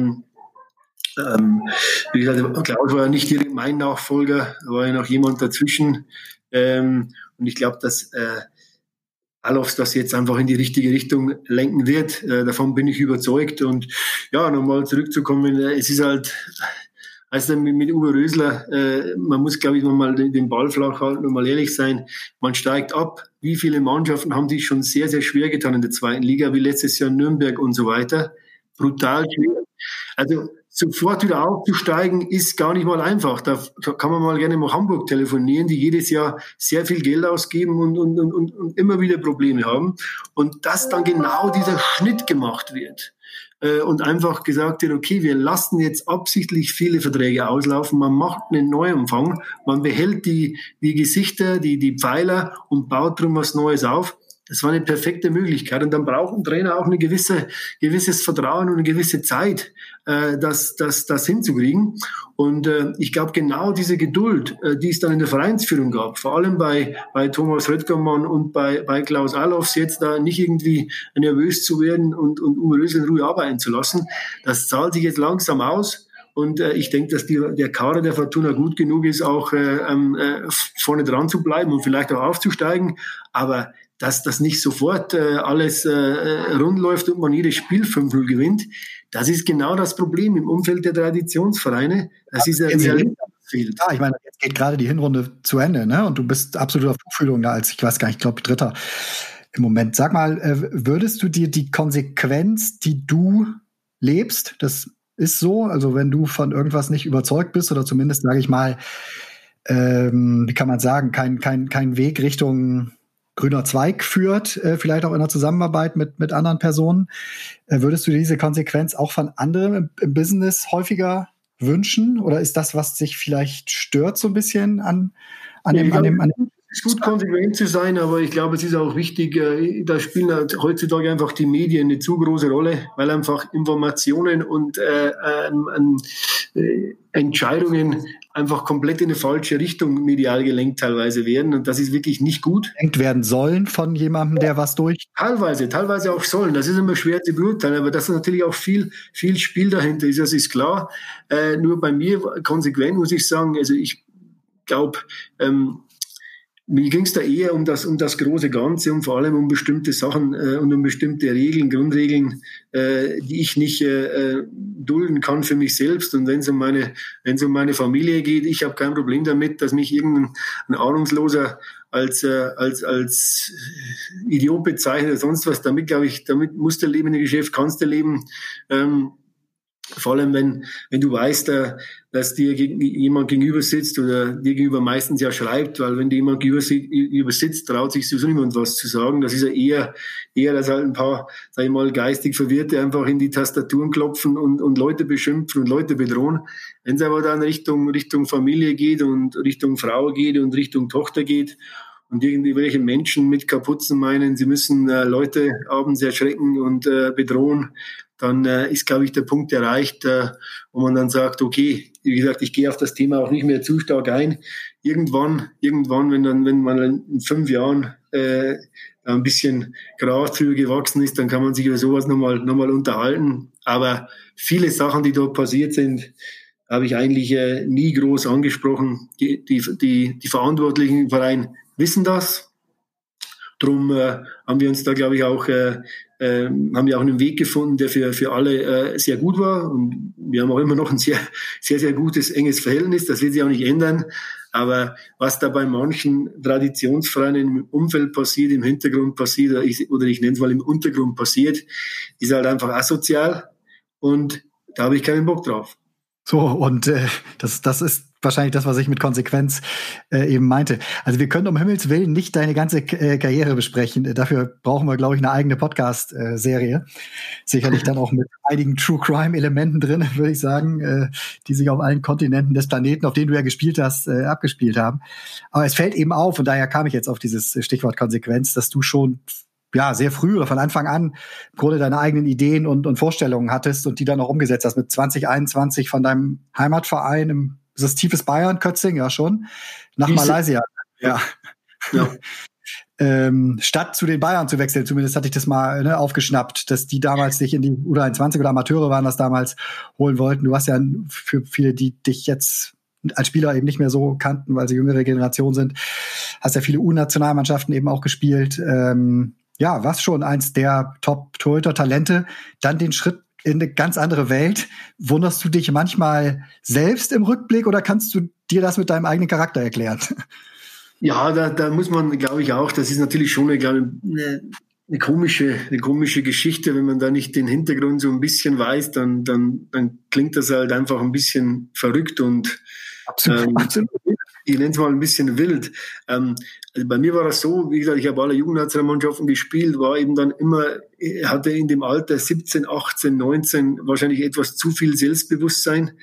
Wie gesagt, Klaus war ja nicht direkt mein Nachfolger, da war ja noch jemand dazwischen. Und ich glaube, dass Allofs das jetzt einfach in die richtige Richtung lenken wird. Davon bin ich überzeugt. Und ja, nochmal zurückzukommen, es ist halt Also mit Uwe Rösler, man muss, glaube ich, mal den Ball flach halten und mal ehrlich sein, man steigt ab. Wie viele Mannschaften haben sich schon sehr, sehr schwer getan in der zweiten Liga, wie letztes Jahr Nürnberg und so weiter. Brutal schwer. Also sofort wieder aufzusteigen, ist gar nicht mal einfach. Da kann man mal gerne nach Hamburg telefonieren, die jedes Jahr sehr viel Geld ausgeben und immer wieder Probleme haben. Und dass dann genau dieser Schnitt gemacht wird und einfach gesagt wird, okay, wir lassen jetzt absichtlich viele Verträge auslaufen, man macht einen Neuanfang, man behält die Gesichter, die Pfeiler und baut drum was Neues auf. Das war eine perfekte Möglichkeit. Und dann braucht ein Trainer auch gewisses Vertrauen und eine gewisse Zeit, das hinzukriegen. Und ich glaube, genau diese Geduld, die es dann in der Vereinsführung gab, vor allem bei Thomas Röttgermann und bei Klaus Allofs, jetzt da nicht irgendwie nervös zu werden und Uwe Rösler in Ruhe arbeiten zu lassen, das zahlt sich jetzt langsam aus. Und ich denke, dass der Kader der Fortuna gut genug ist, auch vorne dran zu bleiben und vielleicht auch aufzusteigen. Aber dass das nicht sofort alles rund läuft und man jedes Spiel 5-0 gewinnt, das ist genau das Problem im Umfeld der Traditionsvereine. Das ist ein Realismus. Ja, ich meine, jetzt geht gerade die Hinrunde zu Ende, ne? Und du bist absolut auf Tuchfühlung da als, ich weiß gar nicht, ich glaube, Dritter im Moment. Sag mal, würdest du dir die Konsequenz, die du lebst, das ist so, also wenn du von irgendwas nicht überzeugt bist oder zumindest, sage ich mal, wie kann man sagen, kein Weg Richtung grüner Zweig führt, vielleicht auch in der Zusammenarbeit mit anderen Personen. Würdest du diese Konsequenz auch von anderen im Business häufiger wünschen? Oder ist das, was sich vielleicht stört so ein bisschen an dem Es ist gut, konsequent zu sein, aber ich glaube, es ist auch wichtig, da spielen heutzutage einfach die Medien eine zu große Rolle, weil einfach Informationen und Entscheidungen einfach komplett in eine falsche Richtung medial gelenkt teilweise werden. Und das ist wirklich nicht gut. Gelenkt werden sollen von jemandem, der was durch? Teilweise auch sollen. Das ist immer schwer zu beurteilen, aber dass natürlich auch viel Spiel dahinter ist, das ist klar. Nur bei mir konsequent muss ich sagen, also ich glaube, mir ging es da eher um das große Ganze und vor allem um bestimmte Sachen und um bestimmte Regeln, Grundregeln, die ich nicht dulden kann für mich selbst. Und wenn es um meine Familie geht, ich habe kein Problem damit, dass mich irgendein Ahnungsloser als Idiot bezeichnet oder sonst was. Damit, glaube ich, damit musst du leben in dem Geschäft, kannst du leben. Vor allem, wenn du weißt, dass dir jemand gegenüber sitzt oder dir gegenüber meistens ja schreibt, weil wenn dir jemand gegenüber sitzt, traut sich sowieso niemand was zu sagen. Das ist ja eher, dass halt ein paar, sag ich mal, geistig Verwirrte einfach in die Tastaturen klopfen und Leute beschimpfen und Leute bedrohen. Wenn es aber dann Richtung Familie geht und Richtung Frau geht und Richtung Tochter geht und irgendwelche Menschen mit Kapuzen meinen, sie müssen Leute abends erschrecken und bedrohen, dann ist, glaube ich, der Punkt erreicht, wo man dann sagt, okay, wie gesagt, ich gehe auf das Thema auch nicht mehr zu stark ein. Irgendwann, wenn man in 5 Jahren ein bisschen Gras drüber gewachsen ist, dann kann man sich über sowas nochmal unterhalten. Aber viele Sachen, die dort passiert sind, habe ich eigentlich nie groß angesprochen. Die Verantwortlichen im Verein wissen das. Drum haben wir uns da, glaube ich, auch haben wir auch einen Weg gefunden, der für alle sehr gut war. Und wir haben auch immer noch ein sehr, sehr, sehr gutes, enges Verhältnis. Das wird sich auch nicht ändern. Aber was da bei manchen Traditionsvereinen im Umfeld passiert, im Hintergrund passiert, oder ich nenne es mal im Untergrund passiert, ist halt einfach asozial. Und da habe ich keinen Bock drauf. So, und das ist wahrscheinlich das, was ich mit Konsequenz eben meinte. Also wir können um Himmels Willen nicht deine ganze Karriere besprechen. Dafür brauchen wir, glaube ich, eine eigene Podcast-Serie. Sicherlich dann auch mit einigen True-Crime-Elementen drin, würde ich sagen, die sich auf allen Kontinenten des Planeten, auf denen du ja gespielt hast, abgespielt haben. Aber es fällt eben auf, und daher kam ich jetzt auf dieses Stichwort Konsequenz, dass du schon sehr früh oder von Anfang an im Grunde deine eigenen Ideen und Vorstellungen hattest und die dann auch umgesetzt hast mit 2021 von deinem Heimatverein ist das tiefes Bayern, Kötzing, ja schon, nach Malaysia. Ja. Statt zu den Bayern zu wechseln, zumindest hatte ich das mal aufgeschnappt, dass die damals dich in die U21 oder Amateure waren das damals holen wollten. Du hast ja für viele, die dich jetzt als Spieler eben nicht mehr so kannten, weil sie jüngere Generation sind, hast ja viele U-Nationalmannschaften eben auch gespielt. Was schon eins der Top-Torhüter-Talente, dann den Schritt in eine ganz andere Welt. Wunderst du dich manchmal selbst im Rückblick oder kannst du dir das mit deinem eigenen Charakter erklären? Ja, da muss man, glaube ich auch, das ist natürlich schon eine komische Geschichte. Wenn man da nicht den Hintergrund so ein bisschen weiß, dann klingt das halt einfach ein bisschen verrückt und Absolut. Ich nenne es mal ein bisschen wild. Also bei mir war das so, wie gesagt, ich habe alle Jugendnationalmannschaften gespielt, war eben dann immer, hatte in dem Alter 17, 18, 19 wahrscheinlich etwas zu viel Selbstbewusstsein.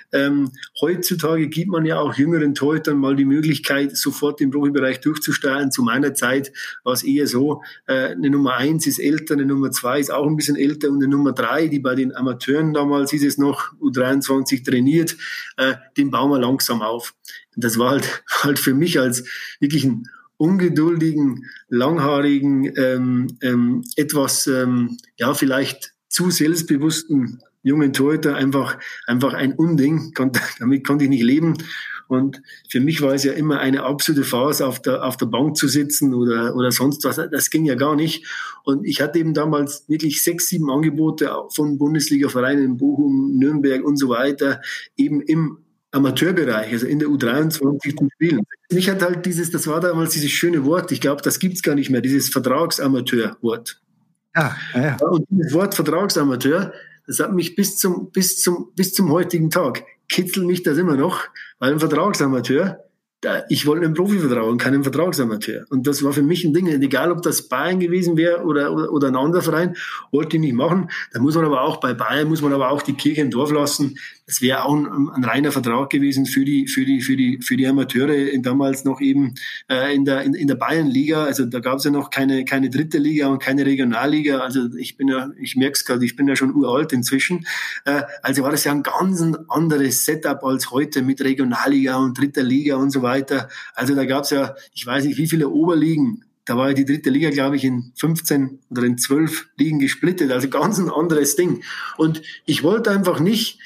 Heutzutage gibt man ja auch jüngeren Torhütern mal die Möglichkeit, sofort im Profibereich durchzusteigen. Zu meiner Zeit war es eher so, eine Nummer 1 ist älter, eine Nummer 2 ist auch ein bisschen älter und eine Nummer 3, die bei den Amateuren damals hieß es noch U23 trainiert, den bauen wir langsam auf. Und das war halt für mich als wirklich einen ungeduldigen, langhaarigen, etwas vielleicht zu selbstbewussten jungen Torhüter einfach ein Unding. Damit konnte ich nicht leben. Und für mich war es ja immer eine absolute Farce, auf der Bank zu sitzen oder sonst was. Das ging ja gar nicht. Und ich hatte eben damals wirklich 6, 7 Angebote von Bundesliga-Vereinen in Bochum, Nürnberg und so weiter, eben im Amateurbereich, also in der U23 zu spielen. Mich hat halt das war damals dieses schöne Wort, ich glaube, das gibt's gar nicht mehr, dieses Vertragsamateur-Wort. Ja. Und dieses Wort Vertragsamateur, das hat mich bis zum heutigen Tag, kitzelt mich das immer noch, weil ein Vertragsamateur, ich wollte einen Profivertrag und keinen Vertragsamateur. Und das war für mich ein Ding, egal ob das Bayern gewesen wäre oder ein anderer Verein, wollte ich nicht machen. Da muss man aber auch bei Bayern, die Kirche im Dorf lassen. Das wäre auch ein reiner Vertrag gewesen für die Amateure, damals noch eben in der Bayernliga. Also da gab es ja noch keine dritte Liga und keine Regionalliga. Also ich merke es gerade, ich bin ja schon uralt inzwischen. Also war das ja ein ganz anderes Setup als heute mit Regionalliga und dritter Liga und so weiter. Also da gab es ja, ich weiß nicht wie viele Oberligen. Da war ja die dritte Liga, glaube ich, in 15 oder in 12 Ligen gesplittet. Also ganz ein anderes Ding. Und ich wollte einfach nicht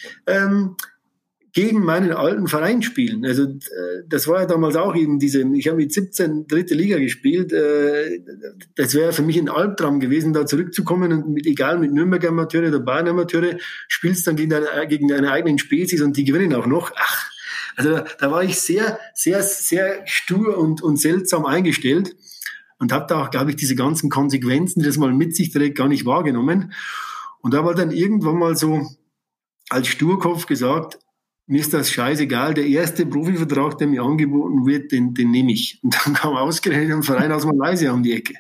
gegen meinen alten Verein spielen. Also das war ja damals auch eben ich habe mit 17 dritte Liga gespielt. Das wäre für mich ein Albtraum gewesen, da zurückzukommen und egal mit Nürnberger Amateure oder Bayern Amateure, spielst dann gegen deine eigenen Spezies und die gewinnen auch noch. Also da war ich sehr, sehr, sehr stur und seltsam eingestellt. Und habe da auch, glaube ich, diese ganzen Konsequenzen, die das mal mit sich trägt, gar nicht wahrgenommen. Und da war dann irgendwann mal so als Sturkopf gesagt, mir ist das scheißegal, der erste Profivertrag, der mir angeboten wird, den nehme ich. Und dann kam ausgerechnet ein Verein aus Malaysia um die Ecke.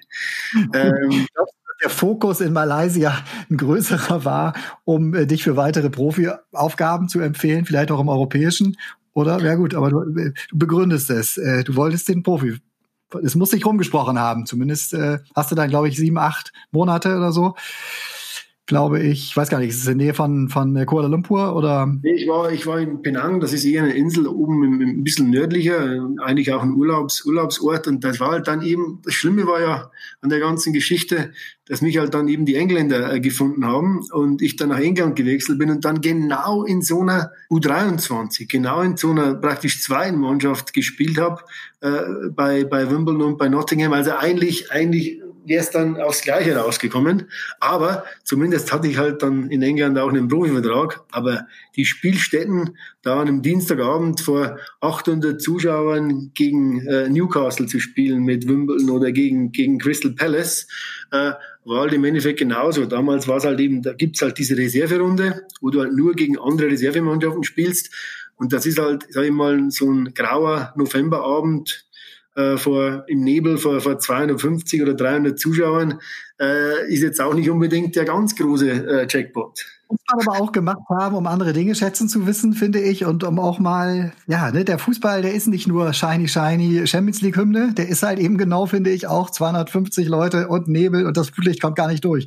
Der Fokus in Malaysia ein größerer war, um dich für weitere Profiaufgaben zu empfehlen, vielleicht auch im europäischen, oder? Ja gut, aber du begründest es. Du wolltest den Profi. Es muss sich rumgesprochen haben. Zumindest hast du dann, glaube ich, 7, 8 Monate oder so. Glaube ich, weiß gar nicht, ist es in der Nähe von Kuala Lumpur oder? Nee, ich war in Penang, das ist eher eine Insel oben ein bisschen nördlicher, eigentlich auch ein Urlaubsort und das war halt dann eben, das Schlimme war ja an der ganzen Geschichte, dass mich halt dann eben die Engländer gefunden haben und ich dann nach England gewechselt bin und dann genau in so einer U23, genau in so einer praktisch zweiten Mannschaft gespielt habe, bei Wimbledon und bei Nottingham, also eigentlich wäre es dann aufs Gleiche rausgekommen. Aber zumindest hatte ich halt dann in England auch einen Profivertrag. Aber die Spielstätten, da an einem Dienstagabend vor 800 Zuschauern gegen Newcastle zu spielen mit Wimbledon oder gegen Crystal Palace, war halt im Endeffekt genauso. Damals war es halt eben, da gibt's halt diese Reserverunde, wo du halt nur gegen andere Reservemannschaften spielst. Und das ist halt, sag ich mal, so ein grauer Novemberabend, im Nebel vor 250 oder 300 Zuschauern, ist jetzt auch nicht unbedingt der ganz große Jackpot. Muss man aber auch gemacht haben, um andere Dinge schätzen zu wissen, finde ich, und um auch mal, der Fußball, der ist nicht nur shiny Champions League Hymne, der ist halt eben genau, finde ich, auch 250 Leute und Nebel und das Flutlicht kommt gar nicht durch.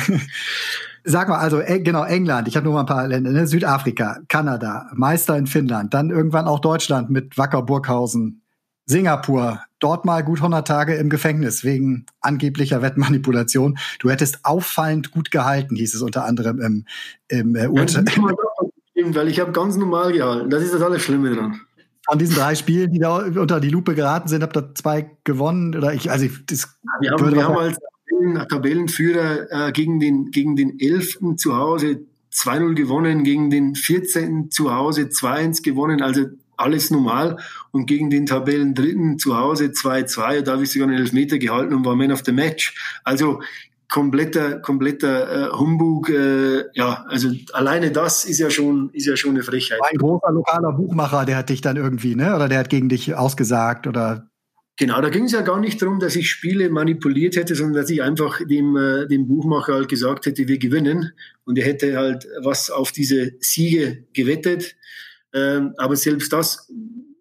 Sag mal, also genau, England, ich habe nur mal ein paar Länder, ne? Südafrika, Kanada, Meister in Finnland, dann irgendwann auch Deutschland mit Wacker Burghausen, Singapur, dort mal gut 100 Tage im Gefängnis wegen angeblicher Wettmanipulation. Du hättest auffallend gut gehalten, hieß es unter anderem im Urteil. Weil ich habe ganz normal gehalten. Das ist das alles Schlimme dran. Von diesen 3 Spielen, die da unter die Lupe geraten sind, habt ihr 2 gewonnen? Oder wir haben als Tabellenführer gegen den 11. zu Hause 2-0 gewonnen, gegen den 14. zu Hause 2-1 gewonnen, also alles normal. Und gegen den Tabellendritten zu Hause 2-2, da habe ich sogar einen Elfmeter gehalten und war Man of the Match. Also kompletter Humbug. Also alleine das ist ja schon eine Frechheit. Ein großer lokaler Buchmacher, der hat dich dann irgendwie, ne? Oder der hat gegen dich ausgesagt oder? Genau, da ging es ja gar nicht darum, dass ich Spiele manipuliert hätte, sondern dass ich einfach dem Buchmacher halt gesagt hätte, wir gewinnen. Und er hätte halt was auf diese Siege gewettet. Aber selbst das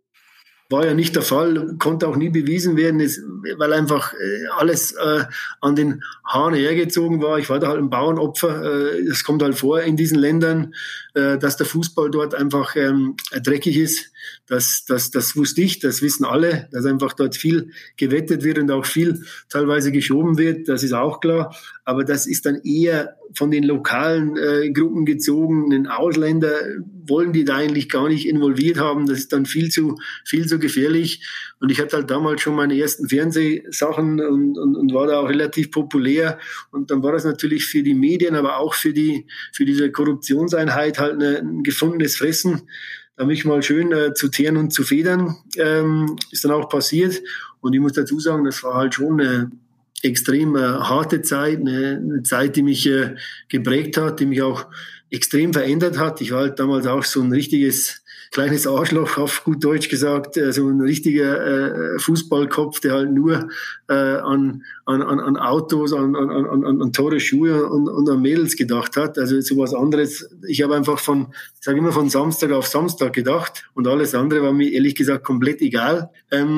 war ja nicht der Fall, konnte auch nie bewiesen werden, weil einfach alles an den Haaren hergezogen war. Ich war da halt ein Bauernopfer. Es kommt halt vor in diesen Ländern, dass der Fußball dort einfach dreckig ist. Das wusste ich, das wissen alle, dass einfach dort viel gewettet wird und auch viel teilweise geschoben wird. Das ist auch klar. Aber das ist dann eher von den lokalen Gruppen gezogen. Den Ausländer wollen die da eigentlich gar nicht involviert haben. Das ist dann viel zu gefährlich. Und ich hatte halt damals schon meine ersten Fernsehsachen und war da auch relativ populär. Und dann war das natürlich für die Medien, aber auch für diese Korruptionseinheit halt ein gefundenes Fressen. Da mich mal schön zu teeren und zu federn, ist dann auch passiert. Und ich muss dazu sagen, das war halt schon eine extrem harte Zeit, eine Zeit, die mich geprägt hat, die mich auch extrem verändert hat. Ich war halt damals auch so ein richtiges kleines Arschloch, auf gut Deutsch gesagt, so ein richtiger Fußballkopf, der halt nur an Autos, an teure Schuhe und an Mädels gedacht hat. Also sowas anderes. Ich habe einfach von Samstag auf Samstag gedacht und alles andere war mir ehrlich gesagt komplett egal,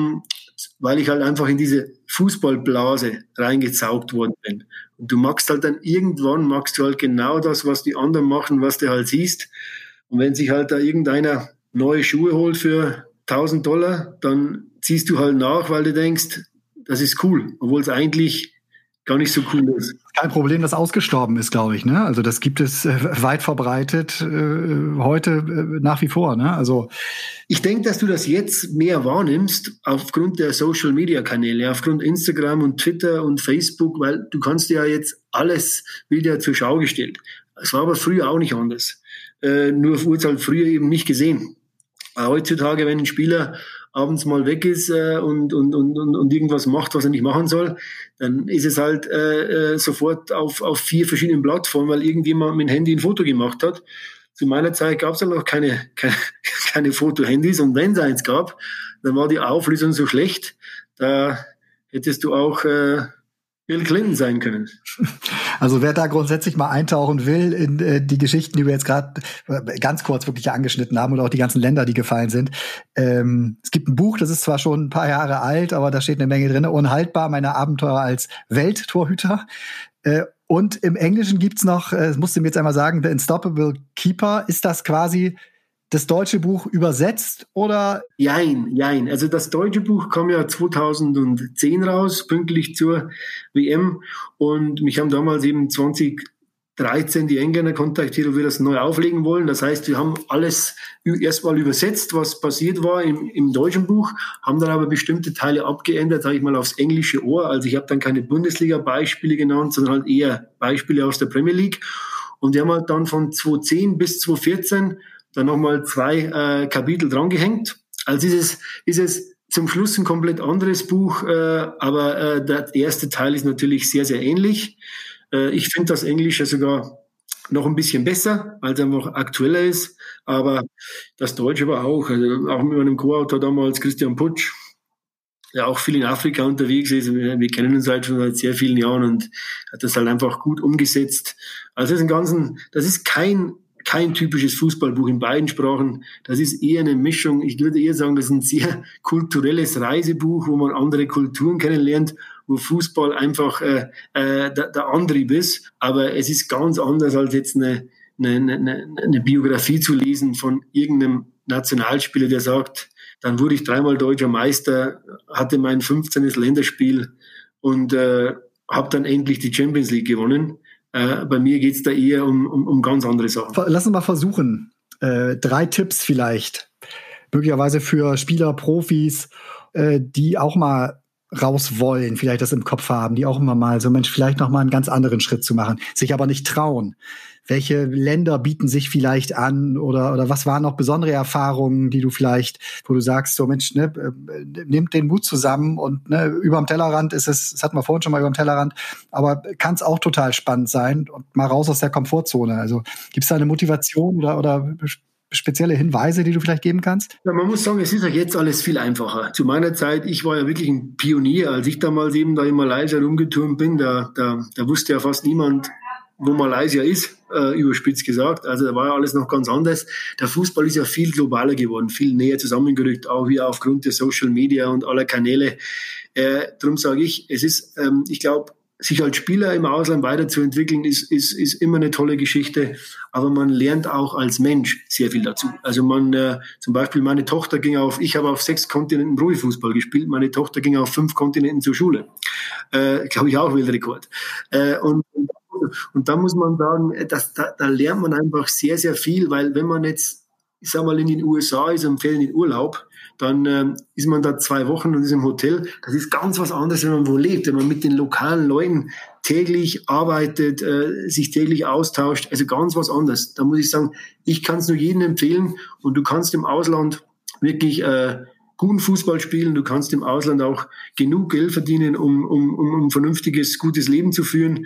weil ich halt einfach in diese Fußballblase reingezaugt worden bin. Und du magst halt dann irgendwann halt genau das, was die anderen machen, was du halt siehst. Und wenn sich halt da irgendeiner neue Schuhe holt für $1.000, dann ziehst du halt nach, weil du denkst, das ist cool, obwohl es eigentlich gar nicht so cool ist. Kein Problem, das ausgestorben ist, glaube ich, ne? Also das gibt es weit verbreitet heute nach wie vor, ne? Also ich denke, dass du das jetzt mehr wahrnimmst aufgrund der Social-Media-Kanäle, aufgrund Instagram und Twitter und Facebook, weil du kannst ja jetzt alles wieder zur Schau gestellt. Es war aber früher auch nicht anders. Nur wurde es halt früher eben nicht gesehen. Heutzutage, wenn ein Spieler abends mal weg ist und irgendwas macht, was er nicht machen soll, dann ist es halt sofort auf 4 verschiedenen Plattformen, weil irgendjemand mit dem Handy ein Foto gemacht hat. Zu meiner Zeit gab es halt noch keine Foto-Handys, und wenn es eins gab, dann war die Auflösung so schlecht, da hättest du auch Bill Clinton sein können. Also wer da grundsätzlich mal eintauchen will in die Geschichten, die wir jetzt gerade ganz kurz wirklich angeschnitten haben und auch die ganzen Länder, die gefallen sind. Es gibt ein Buch, das ist zwar schon ein paar Jahre alt, aber da steht eine Menge drin. Unhaltbar, meine Abenteuer als Welttorhüter. Und im Englischen gibt's noch, das musst du mir jetzt einmal sagen, The Unstoppable Keeper. Ist das quasi das deutsche Buch übersetzt oder? Jein. Also das deutsche Buch kam ja 2010 raus, pünktlich zur WM. Und mich haben damals eben 2013 die Engländer kontaktiert, ob wir das neu auflegen wollen. Das heißt, wir haben alles erstmal übersetzt, was passiert war im deutschen Buch, haben dann aber bestimmte Teile abgeändert, sage ich mal, aufs englische Ohr. Also ich habe dann keine Bundesliga-Beispiele genannt, sondern halt eher Beispiele aus der Premier League. Und wir haben halt dann von 2010 bis 2014 dann nochmal 2 Kapitel drangehängt. Also ist es zum Schluss ein komplett anderes Buch, aber der erste Teil ist natürlich sehr, sehr ähnlich. Ich finde das Englische sogar noch ein bisschen besser, weil es einfach aktueller ist, aber das Deutsche war auch, also auch mit meinem Co-Autor damals, Christian Putsch, der auch viel in Afrika unterwegs ist. Wir kennen uns halt schon seit sehr vielen Jahren und hat das halt einfach gut umgesetzt. Also das ist kein typisches Fußballbuch in beiden Sprachen. Das ist eher eine Mischung. Ich würde eher sagen, das ist ein sehr kulturelles Reisebuch, wo man andere Kulturen kennenlernt, wo Fußball einfach der Antrieb ist. Aber es ist ganz anders, als jetzt eine Biografie zu lesen von irgendeinem Nationalspieler, der sagt, dann wurde ich 3-mal deutscher Meister, hatte mein 15. Länderspiel und habe dann endlich die Champions League gewonnen. Bei mir geht's da eher um ganz andere Sachen. Lass uns mal versuchen. 3 Tipps vielleicht. Möglicherweise für Spieler, Profis, die auch mal raus wollen, vielleicht das im Kopf haben, die auch immer mal so, Mensch, vielleicht noch mal einen ganz anderen Schritt zu machen, sich aber nicht trauen. Welche Länder bieten sich vielleicht an oder was waren noch besondere Erfahrungen, die du vielleicht, wo du sagst, so Mensch, ne, nimmt den Mut zusammen und ne, überm Tellerrand ist es, das hatten wir vorhin schon mal überm Tellerrand, aber kann es auch total spannend sein und mal raus aus der Komfortzone. Also gibt es da eine Motivation oder spezielle Hinweise, die du vielleicht geben kannst? Ja, man muss sagen, es ist ja jetzt alles viel einfacher. Zu meiner Zeit, ich war ja wirklich ein Pionier. Als ich damals eben da in Malaysia rumgeturnt bin, da wusste ja fast niemand, wo Malaysia ist, überspitzt gesagt. Also da war ja alles noch ganz anders. Der Fußball ist ja viel globaler geworden, viel näher zusammengerückt, auch wieder aufgrund der Social Media und aller Kanäle. Darum sage ich, es ist, ich glaube, sich als Spieler im Ausland weiterzuentwickeln, ist immer eine tolle Geschichte, aber man lernt auch als Mensch sehr viel dazu. Also zum Beispiel meine Tochter ich habe auf 6 Kontinenten Profifußball gespielt, meine Tochter ging auf 5 Kontinenten zur Schule. Glaube ich auch Weltrekord. Und da muss man sagen, da lernt man einfach sehr, sehr viel, weil wenn man jetzt, ich sag mal, in den USA ist, empfehlen in Urlaub, dann ist man da 2 Wochen und ist im Hotel. Das ist ganz was anderes, wenn man wo lebt, wenn man mit den lokalen Leuten täglich arbeitet, sich täglich austauscht. Also ganz was anderes. Da muss ich sagen, ich kann es nur jedem empfehlen und du kannst im Ausland wirklich guten Fußball spielen. Du kannst im Ausland auch genug Geld verdienen, um ein vernünftiges, gutes Leben zu führen.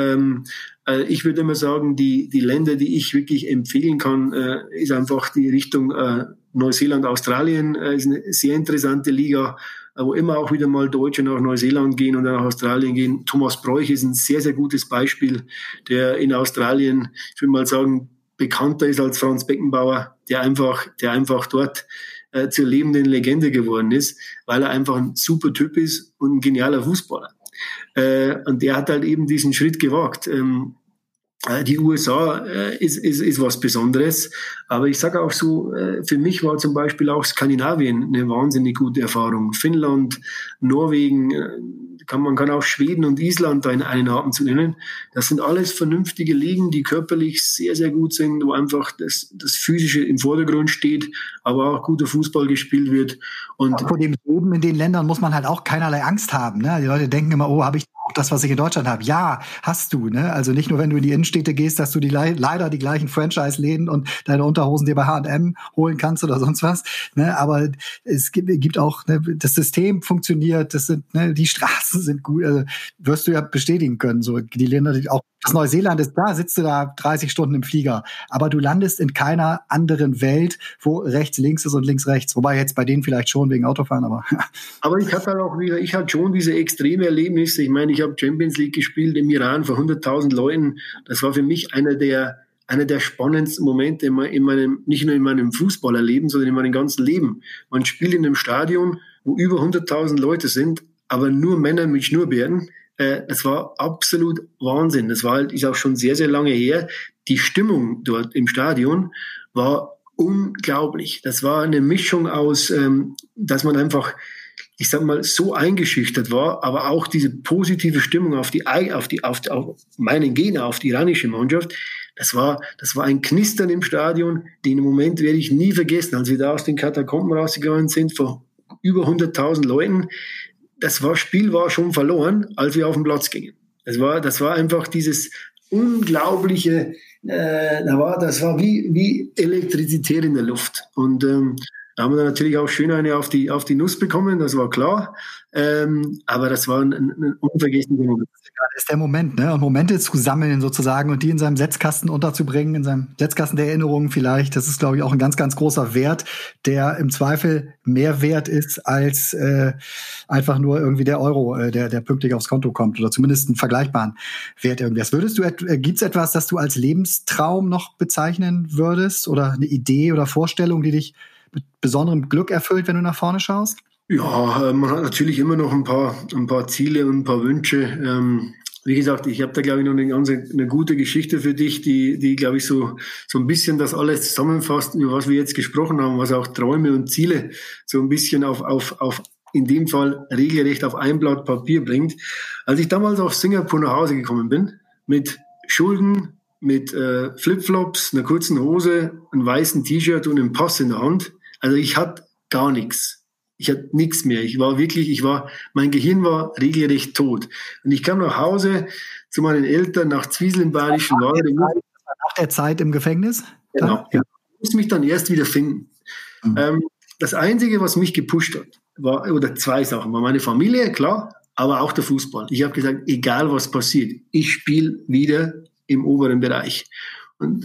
Ich würde immer sagen, die Länder, die ich wirklich empfehlen kann, ist einfach die Richtung Neuseeland, Australien. Ist eine sehr interessante Liga, wo immer auch wieder mal Deutsche nach Neuseeland gehen und dann nach Australien gehen. Thomas Bräuch ist ein sehr, sehr gutes Beispiel, der in Australien, ich würde mal sagen, bekannter ist als Franz Beckenbauer, der einfach dort zur lebenden Legende geworden ist, weil er einfach ein super Typ ist und ein genialer Fußballer. Und der hat halt eben diesen Schritt gewagt. Die USA ist was Besonderes, aber ich sage auch so, für mich war zum Beispiel auch Skandinavien eine wahnsinnig gute Erfahrung. Finnland, Norwegen, man kann auch Schweden und Island da in einen Atemzug nennen. Das sind alles vernünftige Ligen, die körperlich sehr, sehr gut sind, wo einfach das Physische im Vordergrund steht, aber auch guter Fußball gespielt wird. Und vor dem Leben in den Ländern muss man halt auch keinerlei Angst haben. Ne? Die Leute denken immer, oh, habe ich auch das, was ich in Deutschland habe? Ja, hast du. Ne? Also nicht nur, wenn du in die Innenstädte gehst, dass du leider die gleichen Franchise-Läden und deine Unterhosen dir bei H&M holen kannst oder sonst was. Ne? Aber es gibt auch, ne, das System funktioniert, die Straßen sind gut, also wirst du ja bestätigen können. So die Länder, auch das Neuseeland ist da, sitzt du da 30 Stunden im Flieger, aber du landest in keiner anderen Welt, wo rechts links ist und links rechts. Wobei jetzt bei denen vielleicht schon wegen Autofahren, aber ich hatte schon diese extreme Erlebnisse. Ich meine, ich habe Champions League gespielt im Iran vor 100.000 Leuten. Das war für mich einer der spannendsten Momente nicht nur in meinem Fußballerleben, sondern in meinem ganzen Leben. Man spielt in einem Stadion, wo über 100.000 Leute sind, aber nur Männer mit Schnurrbärten. Das war absolut Wahnsinn. Das ist auch schon sehr, sehr lange her. Die Stimmung dort im Stadion war unglaublich. Das war eine Mischung aus, dass man einfach, ich sag mal, so eingeschüchtert war, aber auch diese positive Stimmung auf meinen Gegner, auf die iranische Mannschaft. Das war ein Knistern im Stadion. Den Moment werde ich nie vergessen, als wir da aus den Katakomben rausgegangen sind vor über 100.000 Leuten. Das Spiel war schon verloren, als wir auf den Platz gingen. Das war einfach dieses unglaubliche, das war wie Elektrizität in der Luft. Und da haben wir dann natürlich auch schön eine auf die Nuss bekommen, das war klar. Aber das war ein unvergesslicher Moment. Das ist der Moment, ne? Und Momente zu sammeln sozusagen und die in seinem Setzkasten unterzubringen, in seinem Setzkasten der Erinnerungen vielleicht. Das ist, glaube ich, auch ein ganz, ganz großer Wert, der im Zweifel mehr wert ist als einfach nur irgendwie der Euro, der pünktlich aufs Konto kommt oder zumindest einen vergleichbaren Wert irgendwie. Gibt's etwas, das du als Lebenstraum noch bezeichnen würdest oder eine Idee oder Vorstellung, die dich mit besonderem Glück erfüllt, wenn du nach vorne schaust? Ja, man hat natürlich immer noch ein paar Ziele und ein paar Wünsche. Wie gesagt, ich habe da, glaube ich, noch eine gute Geschichte für dich, die glaube ich, so ein bisschen das alles zusammenfasst, über was wir jetzt gesprochen haben, was auch Träume und Ziele so ein bisschen auf in dem Fall regelrecht auf ein Blatt Papier bringt. Als ich damals aus Singapur nach Hause gekommen bin, mit Schulden, mit Flipflops, einer kurzen Hose, einem weißen T-Shirt und einem Pass in der Hand, also ich hatte gar nichts. Ich hatte nichts mehr. Mein Gehirn war regelrecht tot. Und ich kam nach Hause zu meinen Eltern nach Zwiesel im Bayerischen Wald. Nach der Zeit im Gefängnis? Genau. Ja. Ich musste mich dann erst wieder finden. Das Einzige, was mich gepusht hat, oder zwei Sachen, war meine Familie, klar, aber auch der Fußball. Ich habe gesagt, egal was passiert, ich spiele wieder im oberen Bereich. Und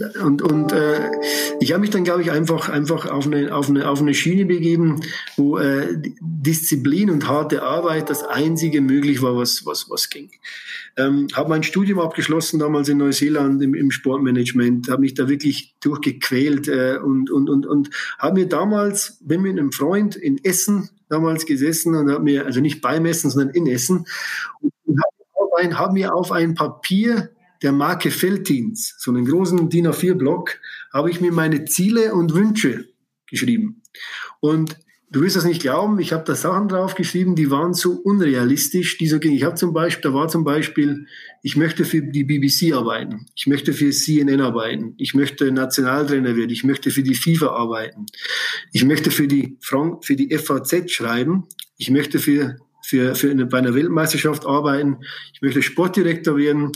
ich habe mich dann, glaube ich, einfach auf eine Schiene begeben, wo Disziplin und harte Arbeit das einzige möglich war, was ging. Habe mein Studium abgeschlossen damals in Neuseeland im Sportmanagement, habe mich da wirklich durchgequält und habe mir damals, bin mit einem Freund in Essen damals gesessen und habe mir, also nicht beim Essen, sondern in Essen, und habe mir auf ein Papier der Marke Veltins, so einen großen DIN A4-Block, habe ich mir meine Ziele und Wünsche geschrieben. Und du wirst das nicht glauben, ich habe da Sachen draufgeschrieben, die waren so unrealistisch, die so gingen. Da war zum Beispiel, ich möchte für die BBC arbeiten, ich möchte für CNN arbeiten, ich möchte Nationaltrainer werden, ich möchte für die FIFA arbeiten, ich möchte für die FAZ schreiben, ich möchte bei einer Weltmeisterschaft arbeiten, ich möchte Sportdirektor werden,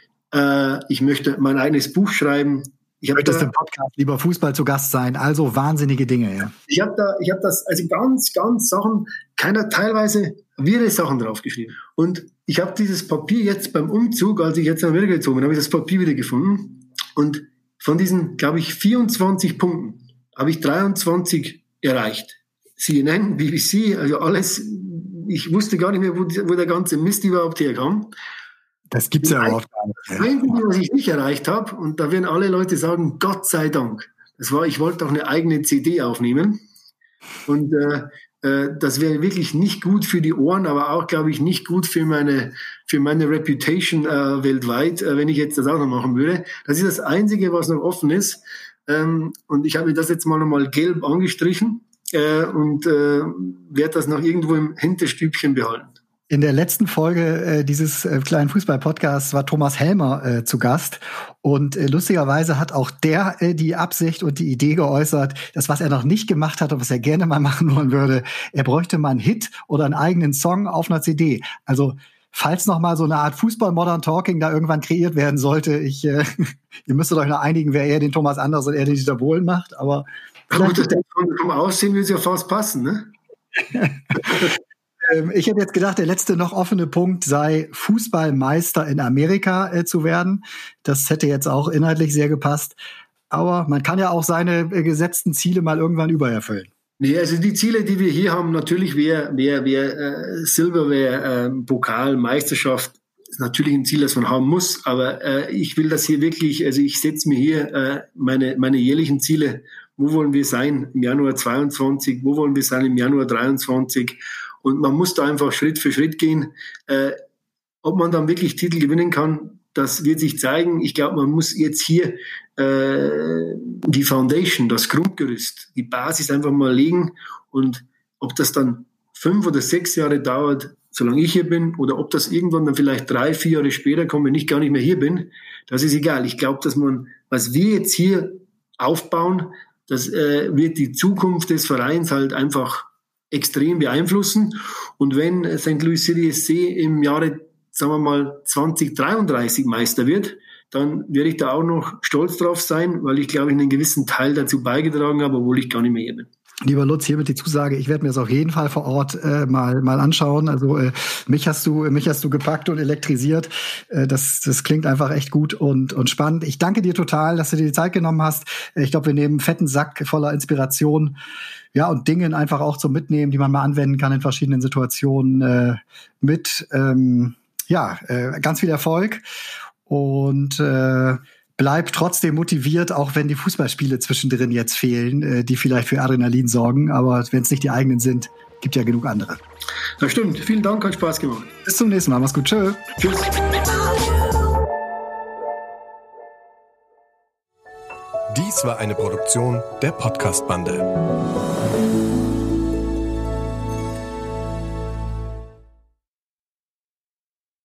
ich möchte mein eigenes Buch schreiben. Ich möchtest im Podcast lieber Fußball zu Gast sein, also wahnsinnige Dinge, ja. Ich habe das, also ganz, ganz Sachen, teilweise wirre Sachen draufgeschrieben. Und ich habe dieses Papier jetzt beim Umzug, als ich jetzt nach Amerika gezogen bin, habe ich das Papier wieder gefunden. Und von diesen, glaube ich, 24 Punkten habe ich 23 erreicht. CNN, BBC, also alles. Ich wusste gar nicht mehr, wo der ganze Mist überhaupt herkam. Das gibt's ja überhaupt gar nicht. Das Einzige, was ich nicht erreicht habe, und da werden alle Leute sagen, Gott sei Dank, ich wollte auch eine eigene CD aufnehmen. Und das wäre wirklich nicht gut für die Ohren, aber auch, glaube ich, nicht gut für meine Reputation weltweit, wenn ich jetzt das auch noch machen würde. Das ist das Einzige, was noch offen ist. Und ich habe mir das jetzt mal nochmal gelb angestrichen und werde das noch irgendwo im Hinterstübchen behalten. In der letzten Folge dieses kleinen Fußball-Podcasts war Thomas Helmer zu Gast. Und lustigerweise hat auch der die Absicht und die Idee geäußert, dass was er noch nicht gemacht hat und was er gerne mal machen wollen würde, er bräuchte mal einen Hit oder einen eigenen Song auf einer CD. Also falls noch mal so eine Art Fußball-Modern Talking da irgendwann kreiert werden sollte, ihr müsstet euch noch einigen, wer eher den Thomas Anders und er den Dieter Bohlen macht. Aber gut, das vom Aussehen würde es ja fast passen, ne? Ich hätte jetzt gedacht, der letzte noch offene Punkt sei, Fußballmeister in Amerika zu werden. Das hätte jetzt auch inhaltlich sehr gepasst. Aber man kann ja auch seine gesetzten Ziele mal irgendwann übererfüllen. Nee, also die Ziele, die wir hier haben, natürlich wäre Silberware, Pokal, Meisterschaft, ist natürlich ein Ziel, das man haben muss. Aber ich will das hier wirklich, also ich setze mir hier meine jährlichen Ziele. Wo wollen wir sein im Januar 22? Wo wollen wir sein im Januar 23? Und man muss da einfach Schritt für Schritt gehen. Ob man dann wirklich Titel gewinnen kann, das wird sich zeigen. Ich glaube, man muss jetzt hier die Foundation, das Grundgerüst, die Basis einfach mal legen. Und ob das dann 5 oder 6 Jahre dauert, solange ich hier bin, oder ob das irgendwann dann vielleicht 3, 4 Jahre später kommt, wenn ich gar nicht mehr hier bin, das ist egal. Ich glaube, dass was wir jetzt hier aufbauen, das wird die Zukunft des Vereins halt einfach extrem beeinflussen. Und wenn St. Louis City SC im Jahre, sagen wir mal, 2033 Meister wird, dann werde ich da auch noch stolz drauf sein, weil ich, glaube ich, einen gewissen Teil dazu beigetragen habe, obwohl ich gar nicht mehr hier bin. Lieber Lutz, hiermit die Zusage, ich werde mir das auf jeden Fall vor Ort mal anschauen. Also mich hast du gepackt und elektrisiert. Das klingt einfach echt gut und spannend. Ich danke dir total, dass du dir die Zeit genommen hast. Ich glaube, wir nehmen einen fetten Sack voller Inspiration, ja, und Dingen einfach auch zum Mitnehmen, die man mal anwenden kann in verschiedenen Situationen mit. Ganz viel Erfolg und bleib trotzdem motiviert, auch wenn die Fußballspiele zwischendrin jetzt fehlen, die vielleicht für Adrenalin sorgen. Aber wenn es nicht die eigenen sind, gibt ja genug andere. Das stimmt. Vielen Dank, hat Spaß gemacht. Bis zum nächsten Mal. Mach's gut. Tschö. Tschüss. Dies war eine Produktion der Podcast-Bande.